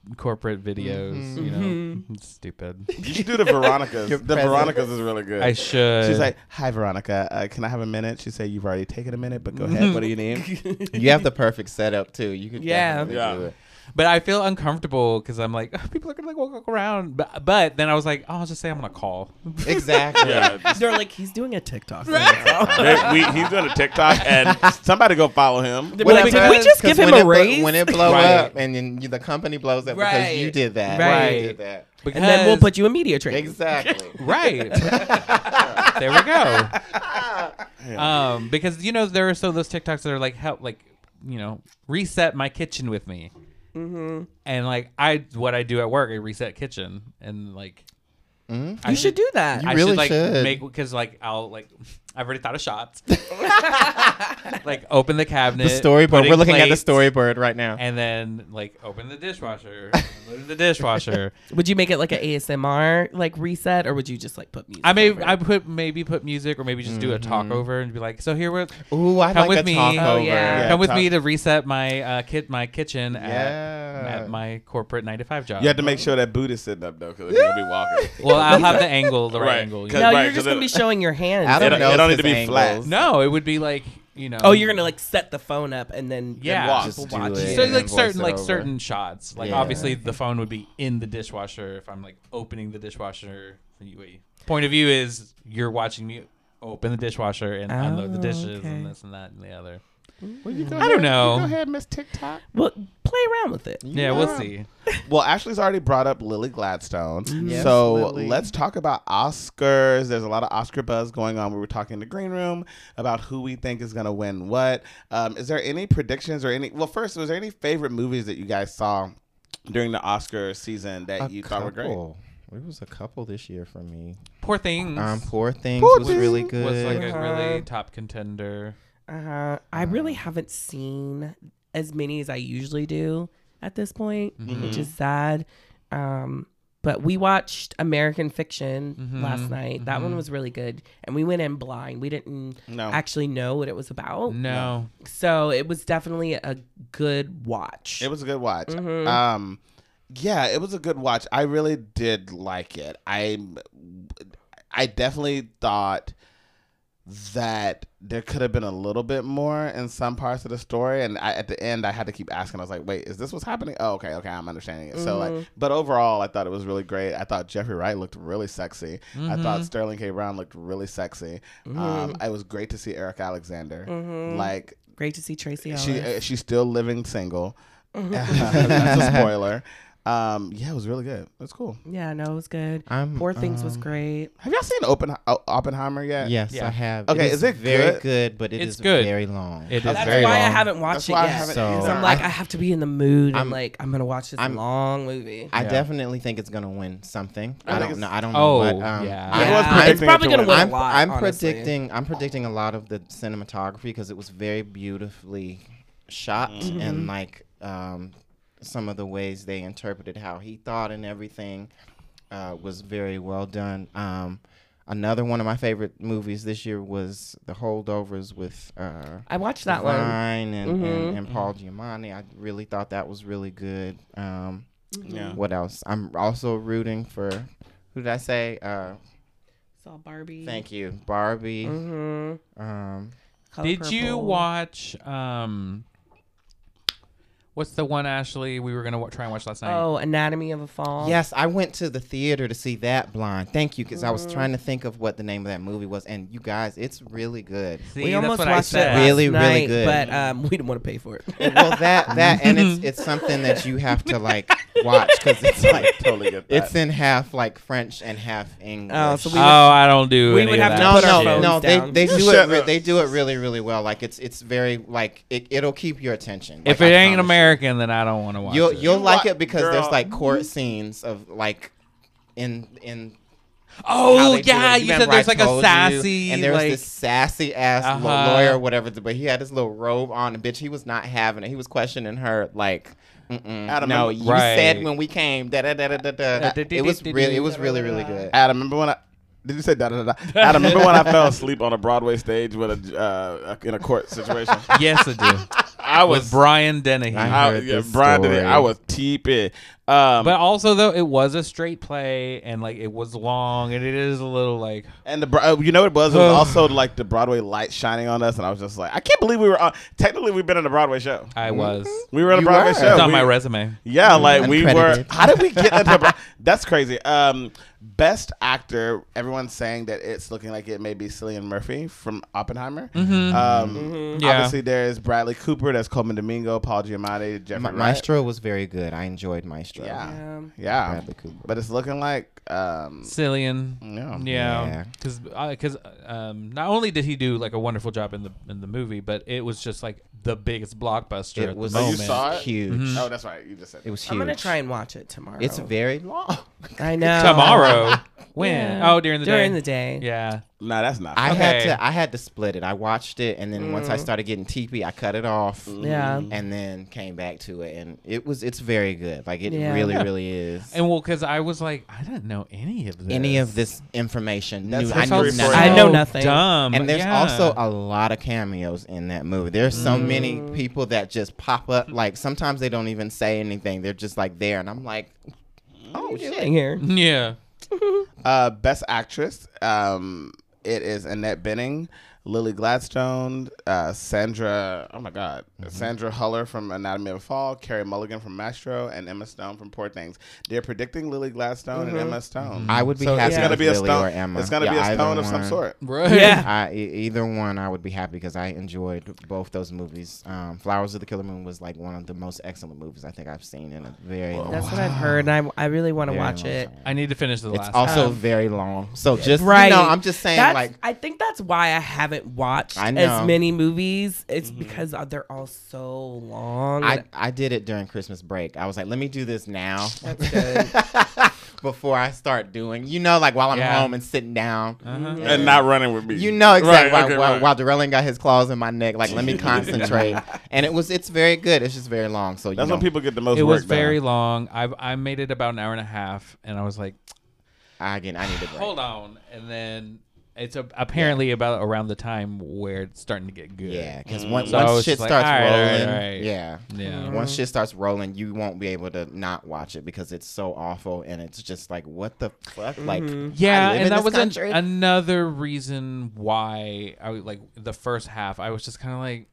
corporate videos. You know, it's stupid. You should do the Veronicas. Your The presence. Veronicas is really good. I should. She's like, "Hi, Veronica. Can I have a minute?" She said, "You've already taken a minute, but go ahead. What do you need?" You have the perfect setup too. You could Yeah. definitely do it. But I feel uncomfortable because I'm like, people are gonna like walk around. But then I was like, oh, I'll just say I'm gonna call. Exactly. Yeah. They're like, he's doing a TikTok. He's doing a TikTok, and somebody go follow him. They'd be like, can we just give him a raise? When it blow Right. up and then the company blows up because Right. you did that. Right. You did that. Because, And then we'll put you in media training. Exactly. right. There we go. Because there are those TikToks that are like help, like reset my kitchen with me. Mm-hmm. And like what I do at work, I reset kitchen and like. Mm-hmm. You should do that. You I really should like should. make because like I'll like I've already thought of shots. Like open the cabinet. The storyboard. put in We're looking at the plates, storyboard right now. and then like open the dishwasher. Load the dishwasher. Would you make it like an ASMR like reset, or would you just like put music? I over it? put music or maybe just do a talk over and be like, so here we're Ooh, I come like with a me. talk Oh, over. yeah. come with talk- me to reset my my kitchen Yeah. at my corporate 9 to 5 job. You have to make sure that boot is sitting up though, because you're gonna be walking. Well, I'll have the angle, the right Right. angle. Cause- No, right, you're just 'cause gonna be showing your hands. Adam It knows don't need his to be flat. angles. No, it would be like Oh, you're gonna like set the phone up and then Yeah. walk. people Just do watch it. you. So and like then certain voice it over. certain shots. Like Yeah. obviously the phone would be in the dishwasher if I'm like opening the dishwasher. Point of view is you're watching me open the dishwasher and unload the dishes okay. and this and that and the other. I don't know. Go ahead, Miss TikTok. Well, play around with it. Yeah, we'll see. Well, Ashley's already brought up Lily Gladstone. Yes, So Lily. let's talk about Oscars. There's a lot of Oscar buzz going on. We were talking in the green room about who we think is going to win what. Is there any predictions or any? Well, first, was there any favorite movies that you guys saw during the Oscar season that you thought were great? There was a couple this year for me. Poor Things Poor Things Poor was Things really good. was like a Uh-huh. really top contender. I really haven't seen as many as I usually do at this point, which is sad. But we watched American Fiction last night. That one was really good, and we went in blind. We didn't No. actually know what it was about. No. So it was definitely a good watch. It was a good watch. Yeah, it was a good watch. I really did like it. I definitely thought that there could have been a little bit more in some parts of the story, and at the end I had to keep asking. I was like, wait, is this what's happening? Oh, okay, I'm understanding it. So like, but overall I thought it was really great. I thought Jeffrey Wright looked really sexy. I thought Sterling K. Brown looked really sexy. It was great to see Eric Alexander. Like, Great to see Tracy Ellis. she's still living single. That's a spoiler. Yeah, it was really good. It was cool. Yeah, no, it was good. I'm, Poor Things was great. Have y'all seen Oppenheimer yet? Yes, Yeah. I have. Okay, is it very good? good? But It's is good. very long. It is That's very why I long. haven't watched That's it why I yet. haven't So- either. I'm like, I I- have to be in the mood, and I'm- like, I'm gonna watch this I'm- long movie. I Yeah. definitely think it's gonna win something. I I think don't know. it's- I don't know. Oh, what, yeah. Everyone's Yeah, it's predicting probably it to gonna win. win a lot. I'm honestly. predicting a lot of the cinematography because it was very beautifully shot and like some of the ways they interpreted how he thought and everything was very well done. Another one of my favorite movies this year was The Holdovers with I watched that one. Divine and Paul Giamatti. I really thought that was really good. Yeah. What else? I'm also rooting for, who did I say? Saw Barbie. Thank you, Barbie. Color Did you Purple. watch what's the one, Ashley, we were gonna try and watch last night? Oh, Anatomy of a Fall. Yes, I went to the theater to see that blind. Thank you, because I was trying to think of what the name of that movie was, and you guys, it's really good. See, We that's almost what I watched it said. last Really, really night, good. but we didn't want to pay for it. Well, that and it's something that you have to like watch because it's like Totally get that. it's in half like French and half English. Oh, so we Oh, I don't do we any would of have to that. no, put our shit. phones no, down. they You do shut it. up. They do it really, really well. Like it's very like it'll keep your attention. If Like, it I ain't promise you. American, then I don't want to watch You'll it. you'll like wa- it because girl. there's like court scenes of like in how Oh they do yeah, it. you Remember said there's I like a told you? sassy, and there was like, this sassy ass Uh-huh. lawyer or whatever, but he had his little robe on, and bitch, he was not having it. He was questioning her like, Adam, no, remember- you said Right. when we came, da da da da da da. It was really really good. Adam, remember when I did you say da da da? Adam, remember when I fell asleep on a Broadway stage with a in a court situation? yes, I do. I was With Brian Dennehy. I heard yeah, this Brian did it. story. I was teeping. But also, though, it was a straight play, and like it was long, and it is a little like. And you know what it was? It was also like the Broadway light shining on us, and I was just like, I can't believe we were on. Technically, we've been on a Broadway show. I was. We were on a You Broadway were. show. It's on We- my resume. Yeah, like we were. Uncredited. How did we get into? That's crazy. Best actor. Everyone's saying that it's looking like it may be Cillian Murphy from Oppenheimer. Yeah. Obviously, there's Bradley Cooper. There's Coleman Domingo, Paul Giamatti, Jeffrey Wright. Maestro was very good. I enjoyed Maestro. Yeah. Bradley Cooper. But it's looking like Cillian. Yeah. Yeah, because not only did he do like a wonderful job in the movie, but it was just like the biggest blockbuster It at was the Oh, you moment. saw it? huge. Oh, that's right. You just said It was huge. I'm gonna try and watch it tomorrow. It's very long. I know. Tomorrow. When? Yeah. Oh, during the day. During the day. Yeah. Nah, that's not. I Okay. had to split it. I watched it, and then once I started getting teepee, I cut it off. Yeah. And then came back to it, and it's very good. Like it Yeah. really, really is. And well, because I was like, I didn't know any of this. Any of this information, That's new, the I story knew for nothing. you. I know nothing. Dumb. And there's Yeah. also a lot of cameos in that movie. There's so many people that just pop up. Like sometimes they don't even say anything. They're just like there, and I'm like, oh shit. Here. Yeah. Best actress. It is Annette Bening, Lily Gladstone, Sandra. Oh my God, Sandra Huller from Anatomy of a Fall, Carey Mulligan from Maestro, and Emma Stone from Poor Things. They're predicting Lily Gladstone and Emma Stone. I would be so happy it's gonna with be a Lily stone. or Emma. It's gonna be Yeah, a stone either of some one. sort. Right. Yeah. Either one, I would be happy because I enjoyed both those movies. Flowers of the Killer Moon was like one of the most excellent movies I think I've seen in a very long That's what I've heard, and I really want to very watch long it. time. I need to finish the It's last. also one. very long. So just Right. you know, I'm just saying That's, like I think that's why I haven't watched I know. as many movies. It's because they're all so long. I did it during Christmas break. I was like, let me do this now That's good. before I start doing, like while I'm Yeah. home and sitting down. And not running with me. You know exactly Right, okay, while right. while Darrell got his claws in my neck. Like, let me concentrate. And it's very good. It's just very long. So That's when people get the most It work was very done. long. I made it about an hour and a half, and I was like, I need a break. hold on, and then it's apparently about around the time where it's starting to get good. Yeah, because once So I was shit just like, starts all right, all right, rolling, all right. yeah. Yeah. Once shit starts rolling, you won't be able to not watch it because it's so awful and it's just like, what the fuck? Like, Yeah, I live and in that this was country? another reason why I like the first half. I was just kind of like,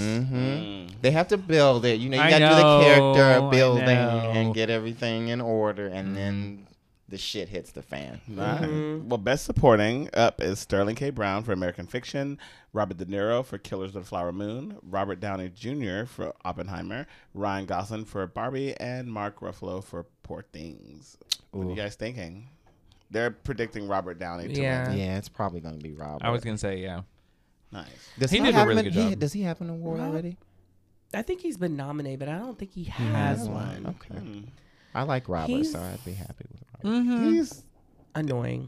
They have to build it. You I gotta do know, the character I building know. and get everything in order, and then the shit hits the fan. Right. Well, best supporting up is Sterling K. Brown for American Fiction, Robert De Niro for Killers of the Flower Moon, Robert Downey Jr. for Oppenheimer, Ryan Gosling for Barbie, and Mark Ruffalo for Poor Things. What are you guys thinking? They're predicting Robert Downey to Yeah. win. Yeah, it's probably gonna be Robert. I was gonna say, yeah. Nice. Does He not did a have really an- good job. Does he have an award already? I think he's been nominated, but I don't think he has one. Okay. I like Robert, He's- so I'd be happy with Robert. He's Annoying.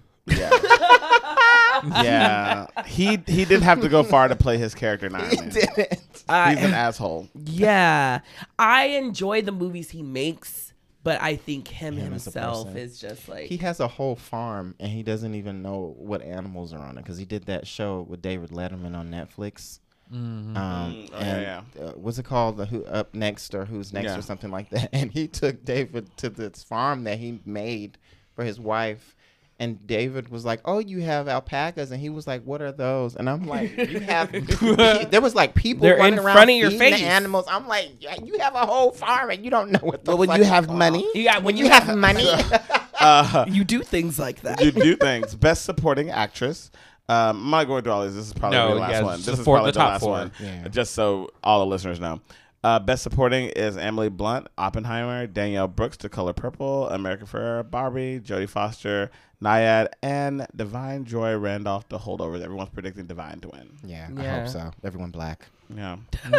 yeah. He didn't have to go far to play his character in Iron Man. He's an asshole. Yeah. I enjoy the movies he makes, but I think him Him as a himself person. is just like He has a whole farm and he doesn't even know what animals are on it because he did that show with David Letterman on Netflix. What's it called? The Who Up Next or Who's Next Yeah. or something like that. And he took David to this farm that he made for his wife. And David was like, "Oh, you have alpacas," and he was like, "What are those?" And I'm like, "You have." There was like people They're running in around front of your feeding face. the animals. I'm like, yeah, "You have a whole farm and you don't know what the." But when fuck you it's have called." money, yeah, when you have money, you do things like that. you do things. Best supporting actress. I'm not going through all these. This is probably No, the last yeah, one. it's This the is four- probably the the top last four. one. Yeah. Just so all the listeners know. Best supporting is Emily Blunt, Oppenheimer, Danielle Brooks, The Color Purple, America Ferrera, Barbie, Jodie Foster, Nyad, and Divine Joy Randolph, The Holdovers. Everyone's predicting Divine to win. yeah, I Yeah. hope so. Everyone black. Yeah.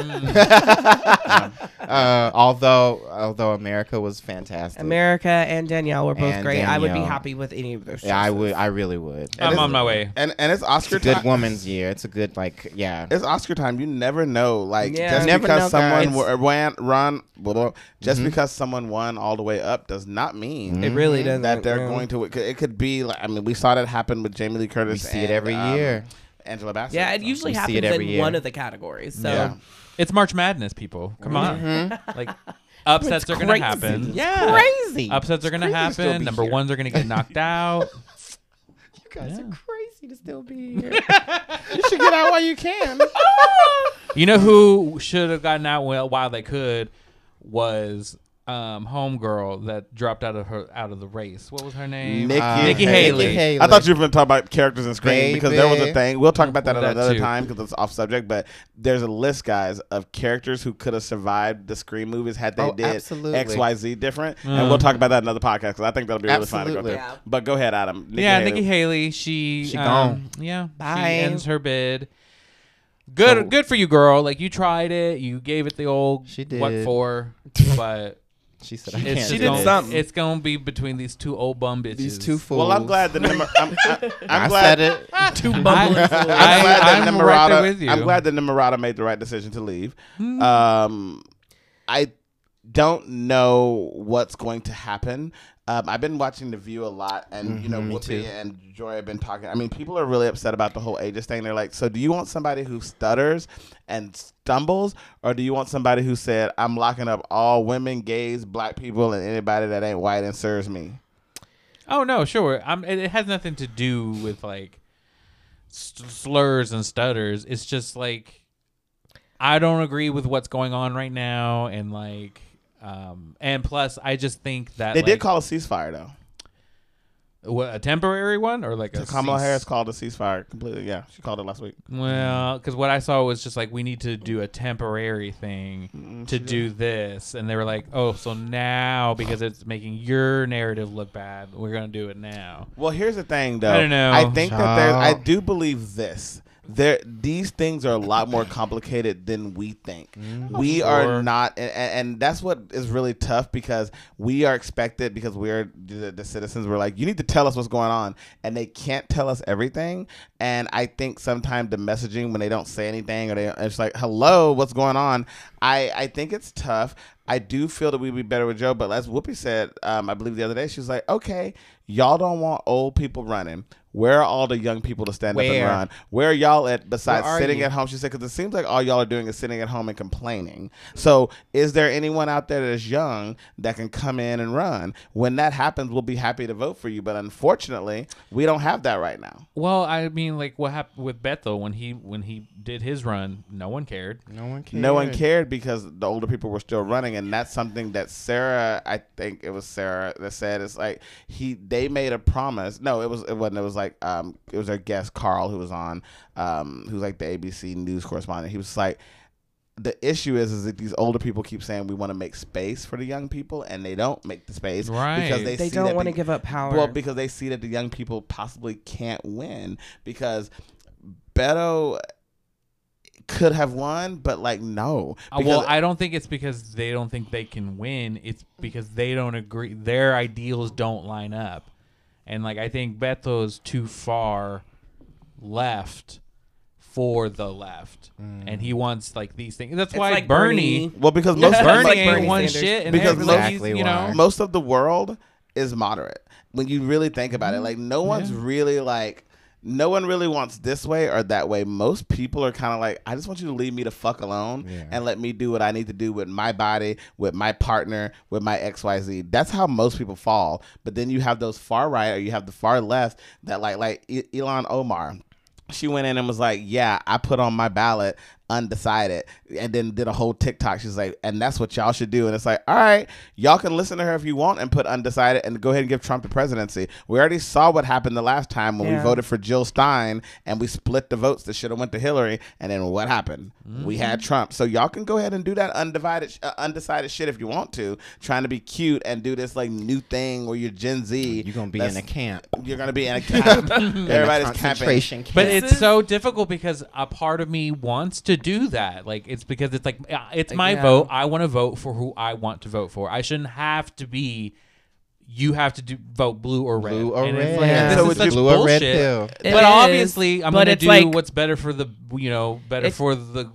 Although America was fantastic. America and Danielle were both And great. I would be Danielle. happy with any of those. Yeah, I choices. would. I really would. I'm on my way. And it's Oscar It's a good time. woman's year. It's a good yeah. It's Oscar time. You never know. Like Yeah. just Never because know, someone guys. just because someone won all the way up does not mean It really doesn't. that they're yeah. going to. It could be like, I mean, we saw that happen with Jamie Lee Curtis. We see it and, every year. Angela Bassett. Yeah, it so. usually We see happens it every in year. one of the categories. So Yeah. It's March Madness, people. Come on. Like, Upsets are going to crazy. happen. Yeah. Crazy. Upsets are going to Crazy to still happen. be Number here. ones are going to get knocked out. You guys are crazy to still be here. You should get out while you can. You know who should have gotten out while they could was homegirl that dropped out of the race. What was her name? Nikki Haley. I thought you were going to talk about characters in Scream because there was a Baby. thing. We'll talk about that That another too. time because it's off subject. But there's a list, guys, of characters who could have survived the Scream movies had they Oh, did absolutely. XYZ different. And we'll talk about that in another podcast because I think that'll be really fun to go Absolutely. through. Yeah. But go ahead, Adam. Nikki Haley. She gone. Yeah. Bye. She ends her bid. Good for you, girl. Like you tried it. You gave it the old She did. what for, but She said, I it's can't. just She did gonna, something. It's gonna be between these two old bum bitches. These two fools. Well, I'm glad that I'm I glad said it. Two bumbling fools. I'm glad that I'm right there with Nimrata. you. I'm glad that Nimrata made the right decision to leave. I don't know what's going to happen. I've been watching The View a lot, and you know, me Whoopi too. and Joy have been talking. I mean, people are really upset about the whole ages thing. They're like, "So, do you want somebody who stutters and stumbles, or do you want somebody who said, I'm locking up all women, gays, black people, and anybody that ain't white and serves me?" Oh no, sure. It has nothing to do with like slurs and stutters. It's just like I don't agree with what's going on right now, and like, and plus, I just think that They like, did call a ceasefire though. a temporary one or like a Kamala cease- Harris called a ceasefire completely. Yeah, she called it last week. Well, because what I saw was just like we need to do a temporary thing to do this, and they were like, "Oh, so now because it's making your narrative look bad, we're gonna do it now." Well, here's the thing, though. I don't know. I think that there's. I Child. do believe this. These things are a lot more complicated than we think. We Sure. are not, and that's what is really tough because we are expected because we're the citizens. We're like, you need to tell us what's going on, and they can't tell us everything. And I think sometimes the messaging when they don't say anything or it's like, hello, what's going on? I think it's tough. I do feel that we'd be better with Joe, but as Whoopi said, I believe the other day, she was like, okay, y'all don't want old people running. Where are all the young people to stand up and Where? run? Where are y'all at besides Where are sitting you? at home? She said, because it seems like all y'all are doing is sitting at home and complaining. So is there anyone out there that is young that can come in and run? When that happens, we'll be happy to vote for you. But unfortunately, we don't have that right now. Well, I mean, like what happened with Beto when he did his run, no one cared. No one cared. No one cared because the older people were still running, and that's something that Sarah, I think it was Sarah that said, it's like they made a promise. No, it wasn't. It was like it was our guest Carl who was on, who's like the ABC news correspondent. He was like, the issue is that these older people keep saying we want to make space for the young people, and they don't make the space Right. because They see don't that want to the- give up power. Well, because they see that the young people possibly can't win because Beto could have won, but like no. Well, Because- I don't think it's because they don't think they can win. It's because they don't agree. Their ideals don't line up, and like I think Beto's too far left for the left, and he wants like these things. That's It's why like Bernie. well, because Yeah, most Bernie like ain't Bernie one Sanders. shit, and Because everybody's, Exactly you know, why. most of the world is moderate. When you really think about it, like no one's really like. No one really wants this way or that way. Most people are kind of like, I just want you to leave me the fuck alone and let me do what I need to do with my body, with my partner, with my XYZ. That's how most people fall. But then you have those far right or you have the far left that like Ilhan Omar. She went in and was like, yeah, I put on my ballot undecided, and then did a whole TikTok. She's like, and that's what y'all should do. And it's like, all right, y'all can listen to her if you want and put undecided and go ahead and give Trump the presidency. We already saw what happened the last time when we voted for Jill Stein and we split the votes that should have went to Hillary. And then what happened? We had Trump. So y'all can go ahead and do that undecided shit if you want to, trying to be cute and do this like new thing where you're Gen Z. You're gonna be in a camp. You're gonna be in a camp. Everybody's camping. Concentration camp. But This it's is- so difficult because a part of me wants to do that. Like it's because it's like it's my Yeah. vote. I want to vote for who I want to vote for. I shouldn't have to be. You have to vote blue or red. Blue or And it's red. like, Yeah. this So is would such you- Blue or red bullshit. pill. It But is, obviously, I'm but going to it's do like- what's better for the better It's- for the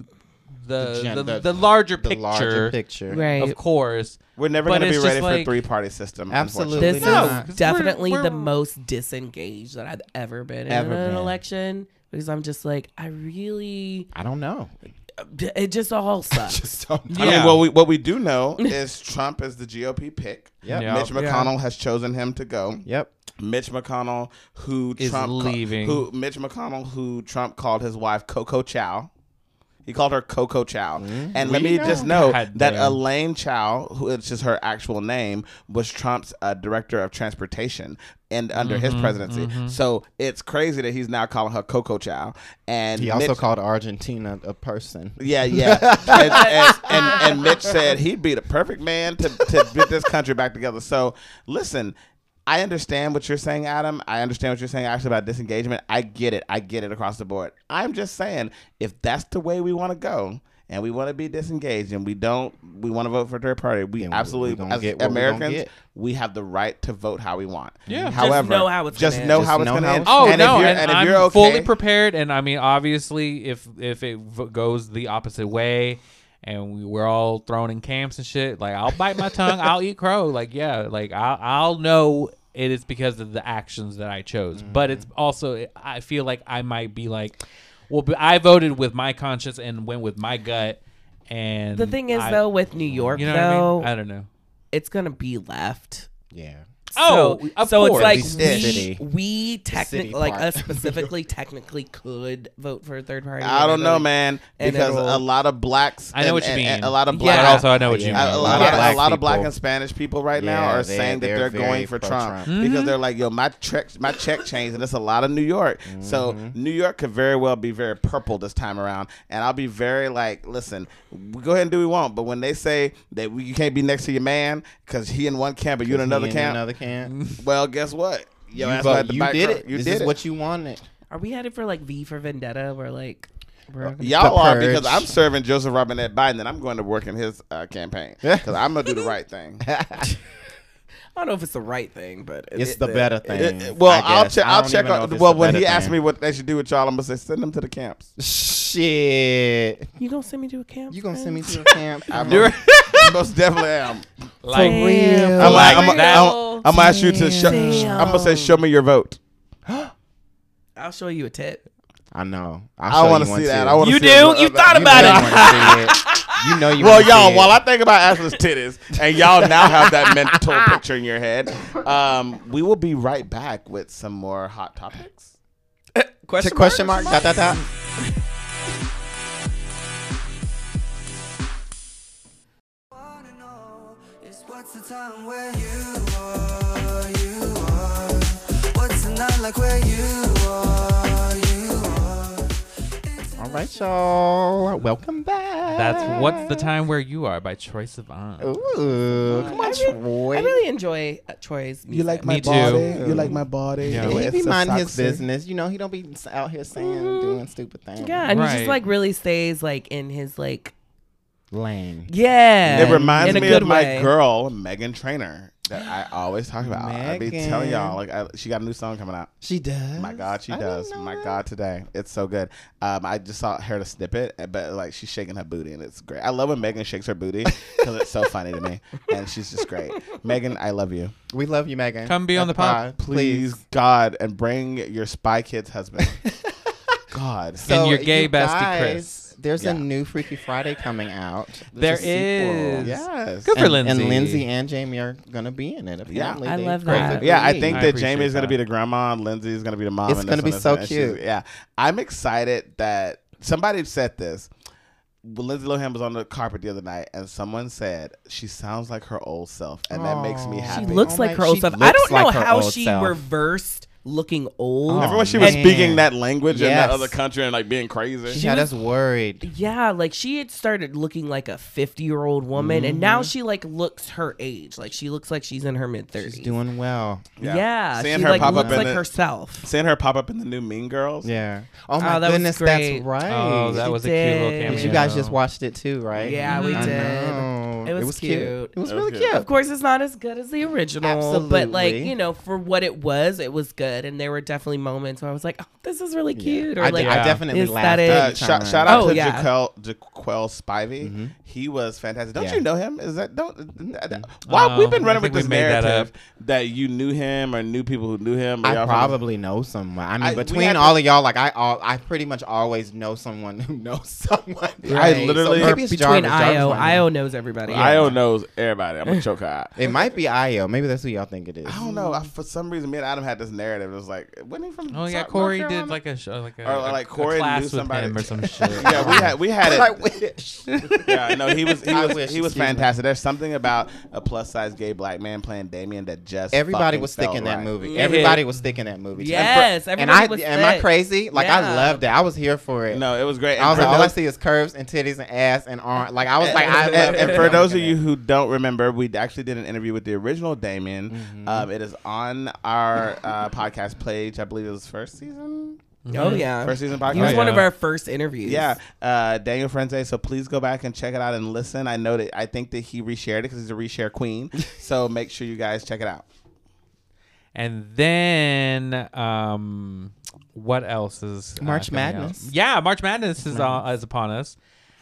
The larger The picture, larger picture. Right. of course. We're never But going to be it's ready just for a like- three-party system. Absolutely This not. No, is 'cause definitely we're- the most disengaged that I've ever been Ever in an been. election because I'm just like, I really, I don't know. it just all sucks. Just don't I mean, what we do know is Trump is the GOP pick. Yep. Yeah. Mitch McConnell has chosen him to go. Yep. Mitch McConnell, who Is Trump leaving. who Trump called his wife Coco Chow. He called her Coco Chow. And let We me know. just know God that damn. Elaine Chow, who is just her actual name, was Trump's director of transportation and under his presidency. So it's crazy that he's now calling her Coco Chow. And He also Mitch- called Argentina a person. Yeah. and Mitch said he'd be the perfect man to get this country back together. So listen, I understand what you're saying, Adam. I understand what you're saying actually about disengagement. I get it across the board. I'm just saying, if that's the way we want to go and we want to be disengaged and we want to vote for a third party, we Then absolutely, we gonna as get what we gonna Americans, get. we have the right to vote how we want. Yeah. Just However, know how it's just gonna know end. how Just it's know going to how end. it's Oh and no, if you're, and if I'm you're okay, fully prepared. And I mean, obviously, if it goes the opposite way, and we're all thrown in camps and shit, like I'll bite my tongue, I'll eat crow. Like yeah, like I'll know it is because of the actions that I chose. But it's also I feel like I might be like, well, but I voted with my conscience and went with my gut. And The thing is, though, with New York, you know though, what I mean? I don't know. it's gonna be left. Yeah. Oh, so, of so course. it's like At least the city. we technically, city like part. us specifically, technically could vote for a third party. I don't know, and man, and because it'll- a lot of blacks. I know what you and mean. A lot of Yeah. black. But also, I know what you Yeah. mean. A lot, Yeah. of, a lot of black people. and Spanish people right now Yeah, are they- saying that they're they're very going for pro-Trump. Trump because they're like, yo, my check changed, and it's a lot of New York. So New York could very well be very purple this time around, and I'll be very like, listen, we go ahead and do what we want, but when they say that you can't be next to your man because he in one camp and you in another camp, Another camp. well, guess what? Yo, You, ass vote- gonna have to you back did her. it. You This did is it. what you wanted. Are we headed for like V for Vendetta? Where like we're all gonna- Y'all The are because Purge. I'm serving Joseph Robinette Biden, and I'm going to work in his campaign because I'm gonna do the right thing. I don't know if it's the right thing, but It's the better thing. Well, I I'll guess. check. I I'll don't check. even know if it's Well, the when better he asked thing. me what they should do with y'all, I'm gonna say send them to the camps. Shit. You gonna send me to a camp? You gonna send me friend? to a camp? Most definitely am. Like, real. I'm, like I'm, that. I'm gonna ask you to. Damn. I'm gonna say, show me your vote. I'll show you a tit. I know. I want to see that. I want to You see do? it. You thought You about really it. wanna see it. You know you Well, wanna see y'all, it. while I think about Ashley's titties, and y'all now have that mental picture in your head, we will be right back with some more hot topics. Question mark. Dot, dot, dot. What's the time where you are? What's the night like where you are? All right, y'all. Welcome back. That's What's the Time Where You Are by Troye Sivan. Ooh, come on, Troy. I really enjoy Troy's music. You like my Me too. body? You like my body? Yeah. Yeah, It's he so mind his sexy. business. You know, he don't be out here saying doing stupid things. Yeah, and he Right. just like really stays like in his like Lame. yeah. It reminds in a me good of my way. girl, Megan Trainor, that I always talk about. I be telling Megan. y'all, like, she got a new song coming out. She does. My God, she I didn't does. know My that. God, today it's so good. I just saw her to snippet, but like she's shaking her booty and it's great. I love when Megan shakes her booty because it's so funny to me, and she's just great. Megan, I love you. We love you, Megan. Come be on the pod. Please, God, and bring your Spy Kids husband. God. And your gay you bestie, guys, Chris. There's Yeah. a new Freaky Friday coming out. There There's a sequel. is. Yes. Good for and, Lindsay. And Lindsay and Jamie are gonna be in it. Apparently. I They love both that. agree. Yeah, I think I that appreciate Jamie is going to that. be the grandma and Lindsay is going to be the mom. It's in gonna this be one, so and she's- cute. Yeah. I'm excited that somebody said this. Well, Lindsay Lohan was on the carpet the other night, and someone said she sounds like her old self, and that makes me Aw. She happy. looks Oh like my- her old she self. I don't looks know like her how old she self. reversed looking old. Oh, Remember when she was man. speaking that language in that Yes. other country and like being crazy? She had us worried. Yeah, like she had started looking like a 50-year-old woman, and now she like looks her age. Like she looks like she's in her mid-30s. She's doing well. Yeah, Seeing she her like pop up looks in like the- herself. Seeing her pop up in the new Mean Girls. Yeah. Oh my that was goodness, great. that's right. Oh, that She was a cute little did. cameo. But you guys just watched it too, right? Yeah, we I did. know. adorable. It was cute. It was It really was cute. cute. Of course, it's not as good as the original, but like Absolutely. for what it was good. And there were definitely moments where I was like, "Oh, this is really cute," or I, like, I definitely is laughed. that it? every Shout time. out Oh, to yeah. Jaquel Spivey. He was fantastic. Don't Yeah. you know him? Is that why we've been I running with think we this made that narrative that you knew him or knew people who knew him? Or I y'all from- probably know someone. I mean, we between had all to- of y'all, like I pretty much always know someone who knows someone. I literally- so maybe it's Between Jarvis. Io, Jarvis might know. Io knows everybody. Io knows everybody. I'm gonna choke her out. It might be Io. Maybe that's who y'all think it is. I don't know. For some reason, me and Adam had this narrative. It was like, wasn't he from? Oh yeah, North Corey Carolina? did like a show, like a, Or like Corey a class knew with somebody. him or some shit. Yeah, we had it. I wish. Yeah, no, he was I wish, he was excuse me. fantastic. There's something about a plus size gay black man playing Damien that just Everybody fucking was felt thick in that right. movie. Yeah. Everybody was thick in that movie. Yes, and everybody I was am I thick. crazy? Like I Yeah. loved it. I was here for it. No, it was great. I was And like, for all I those- see is curves and titties and ass and arm. Like I was like, I love and everything for those of in you it. who don't remember, we actually did an interview with the original Damien. It is on our podcast page. I believe it was first season. Oh yeah, First season podcast. he was Oh, one yeah. of our first interviews. Yeah, Daniel Frenze. So please go back and check it out and listen. I think that he reshared it because he's a reshare queen. So make sure you guys check it out. And then, what else is March coming out? Madness. Yeah, March Madness is upon us.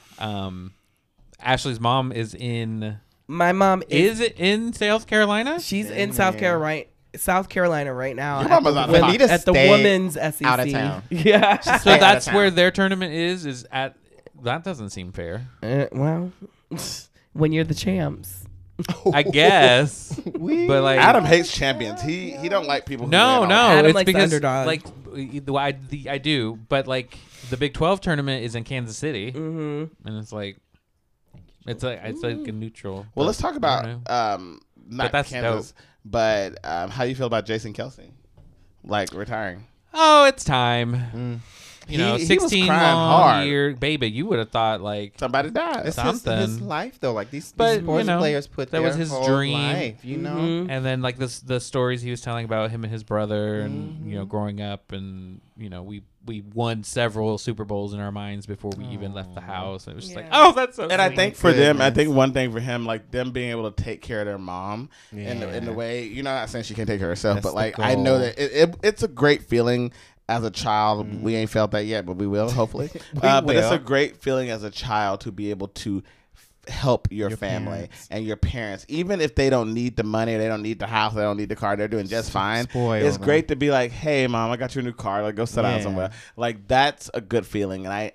Ashley's mom is in. my mom Is it in South Carolina? She's in South Carolina. South Carolina right now. Your at mama's the out of wo- pocket. Need to at the stay women's SEC. out of town. Yeah. So Stay out that's of where town. their tournament is at. That doesn't seem fair. Well, when you're the champs. I guess, but like Adam hates champions. He don't like people. Who No, win no, all. Adam it's likes the because underdog. like I do, but like the Big 12 tournament is in Kansas City, and it's like it's like a neutral. Well, let's talk I about don't know. not that's Kansas, but how do you feel about Jason Kelsey, like retiring? Oh, it's time. You know, He was 16 crying long hard. year baby. You would have thought like Somebody died. It's something. his life though. Like these But, sports you know, players put that their was his whole dream. life, you know. and then like the stories he was telling about him and his brother and you know growing up, and you know we won several Super Bowls in our minds before we even left the house. It was just like, oh, that's so And I sweet. think for them, I Goodness. think one thing for him, like them being able to take care of their mom in the way, you know, I'm not saying she can't take care of herself, That's but the like I know goal. that it's a great feeling as a child. We ain't felt that yet, but we will hopefully. But it's will. a great feeling as a child to be able to help your family parents. and your parents, even if they don't need the money, they don't need the house, they don't need the car, they're doing just fine. Spoil It's them. great to be like, hey mom, I got you a new car, like go sit down Yeah. somewhere. Like that's a good feeling. And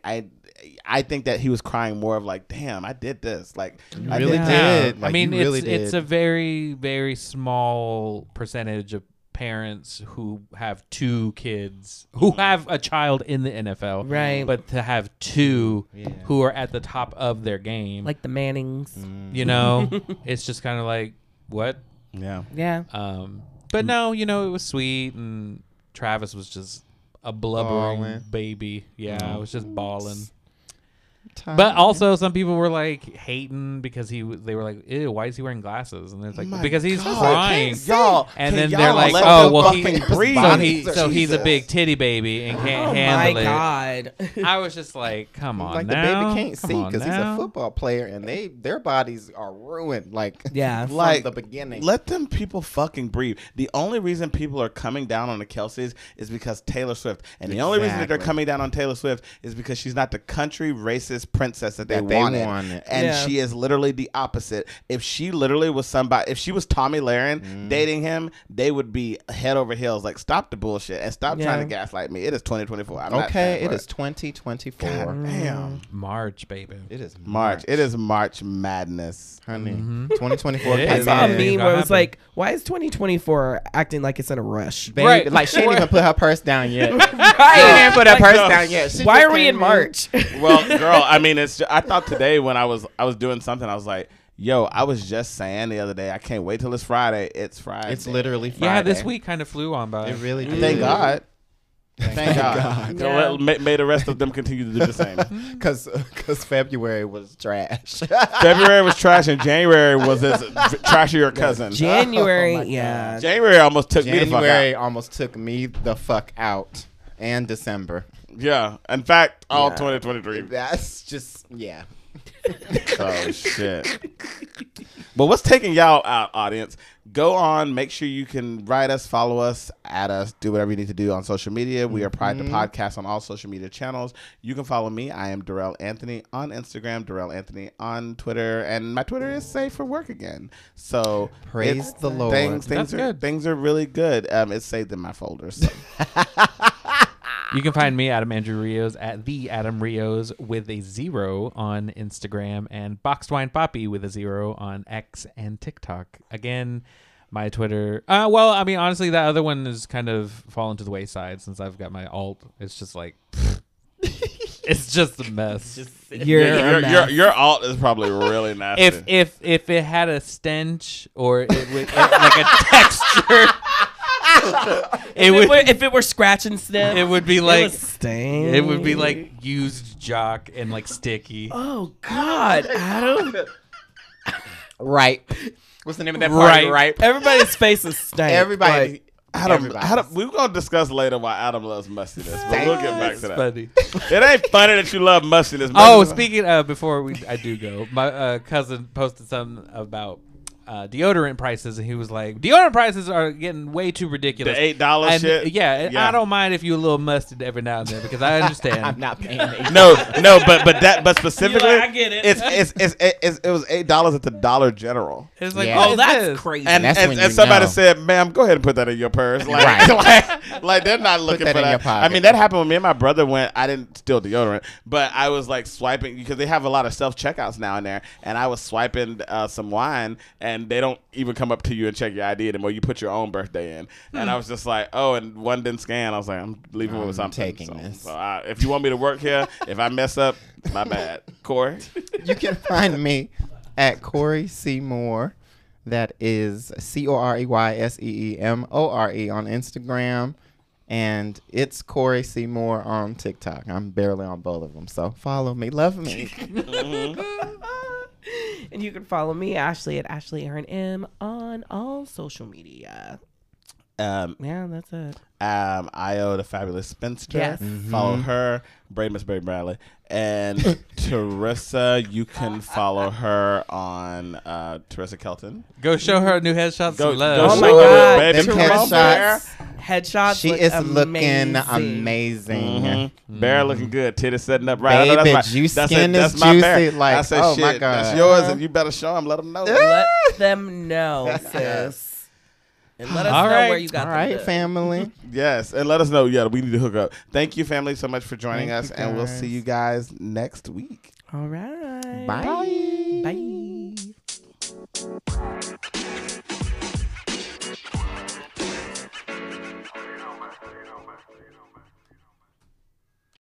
I think that he was crying more of like, damn, I did this. Like I really did did. this. I Like, mean, you really it's did. a very, very small percentage of parents who have two kids, who have a child in the NFL. Right. But to have two who are at the top of their game, Like the Mannings. you know, it's just kind of like, what? Yeah. Yeah. But no, you know, it was sweet, and Travis was just a blubbering Bawling. baby. Yeah, I was just bawling. Time. But also, some people were like hating because they were like, "Ew, why is he wearing glasses?" And it's like My because he's God, crying. y'all. And can then y'all they're like, let "Oh, them well, he fucking breathe. so he's a Jesus. big titty baby and can't Oh my handle it." God. I was just like, "Come on, like now. the baby can't Come see on because he's a now." football player and their bodies are ruined. Like Yeah. from Like the beginning. let them people fucking breathe. The only reason people are coming down on the Kelseys is because Taylor Swift, and the only reason that they're Exactly. coming down on Taylor Swift is because she's not the country racist princess that they That they wanted. wanted. And Yeah. she is literally the opposite. If she literally was somebody, if she was Tommy Lahren dating him, they would be head over heels. Like, stop the bullshit and stop trying to gaslight me. It is 2024. I'm not Okay, standing it for is 2024. God damn. March, baby. It is March. It is March Madness. honey. 2024. It I is. saw a Yeah. meme It's where it gonna was like, why is 2024 acting like it's in a rush? Baby, Right. like she didn't even put her purse down yet. She Right. didn't put her Like, purse no. down yet. She Why just are we came in March? Well, girl, I mean, I thought today when I was doing something, I was like, yo, I was just saying the other day, I can't wait till it's Friday. It's Friday. It's literally Friday. Yeah, this week kind of flew on by. It really did. Thank God. Thank God. Yeah. May the rest of them continue to do the same. Because February was trash. February was trash, and January was this trashier cousin. January, Oh my yeah. January almost took me the fuck January out. almost took me the fuck out. And December. Yeah. In fact, all Yeah. 2023. That's just, yeah. Oh shit. But what's taking y'all out, audience? Go on, make sure you can write us, follow us, add us, do whatever you need to do on social media. We are Pride the Podcast on all social media channels. You can follow me. I am Darrell Anthony on Instagram, Darrell Anthony on Twitter, and my Twitter is safe for work again. So Praise the Lord. Things are really good. It's saved in my folders. So. You can find me, Adam Andrew Rios, at the Adam Rios with a 0 on Instagram, and Boxed Wine Poppy with a 0 on X and TikTok. Again, my Twitter. Well, I mean, honestly, that other one has kind of fallen to the wayside since I've got my alt. It's just like, it's just a mess. Your alt is probably really nasty. If it had a stench or it would like a texture. If it were scratch and sniff, it would be like stain. It would be like used jock and like sticky. Oh God, Adam! Right. What's the name of that party? Right. Everybody's face is stank. Everybody. Adam, we're gonna discuss later why Adam loves mustiness, but we'll get back to that. Funny. It ain't funny that you love mustiness. Oh, speaking of, before I do go, my cousin posted something about deodorant prices, and he was like, deodorant prices are getting way too ridiculous. The $8 shit? Yeah, I don't mind if you're a little musted every now and then because I understand. I'm not paying $8. No, but specifically, I get it. It was $8 at the Dollar General. It's like, Yeah. Oh, that's crazy. And that's when you somebody know. said, "Ma'am, go ahead and put that in your purse." Like, Right. like they're not looking that for in that. your pocket. I mean, that happened when me and my brother went. I didn't steal deodorant, but I was like swiping because they have a lot of self checkouts now and there, and I was swiping some wine, and they don't even come up to you and check your ID anymore. You put your own birthday in, and I was just like, oh, and one didn't scan. I was like, I'm leaving with something. Taking this. So if you want me to work here, if I mess up, my bad. Corey. You can find me at Corey Seymour. That is CoreySeemore on Instagram. And it's Corey Seymour on TikTok. I'm barely on both of them. So follow me. Love me. And you can follow me, Ashley, at Ashley Aaron M on all social media. Yeah, that's it. Io the Fabulous Spinster. Yes. Follow her. Braid Miss Berry Bradley. And Teresa, you can follow her on Teresa Kelton. go show her new headshots. Go- of love. go Oh show my her, God, baby. Them Teresa. headshots. Headshots. She look is amazing. looking amazing. Mm-hmm. Bear looking good. Titties setting up right. I know Baby, that's my, you that's skin it. That's is my bear. juicy, like, I said, oh shit, my God. that's yours, and you better show them. Let them know. Let them know, sis. And let us All know right. where you got All them right, good. family. Yes, and let us know. Yeah, we need to hook up. Thank you, family, so much for joining Thank us, you, and we'll guys. see you guys next week. All right. Bye. Bye.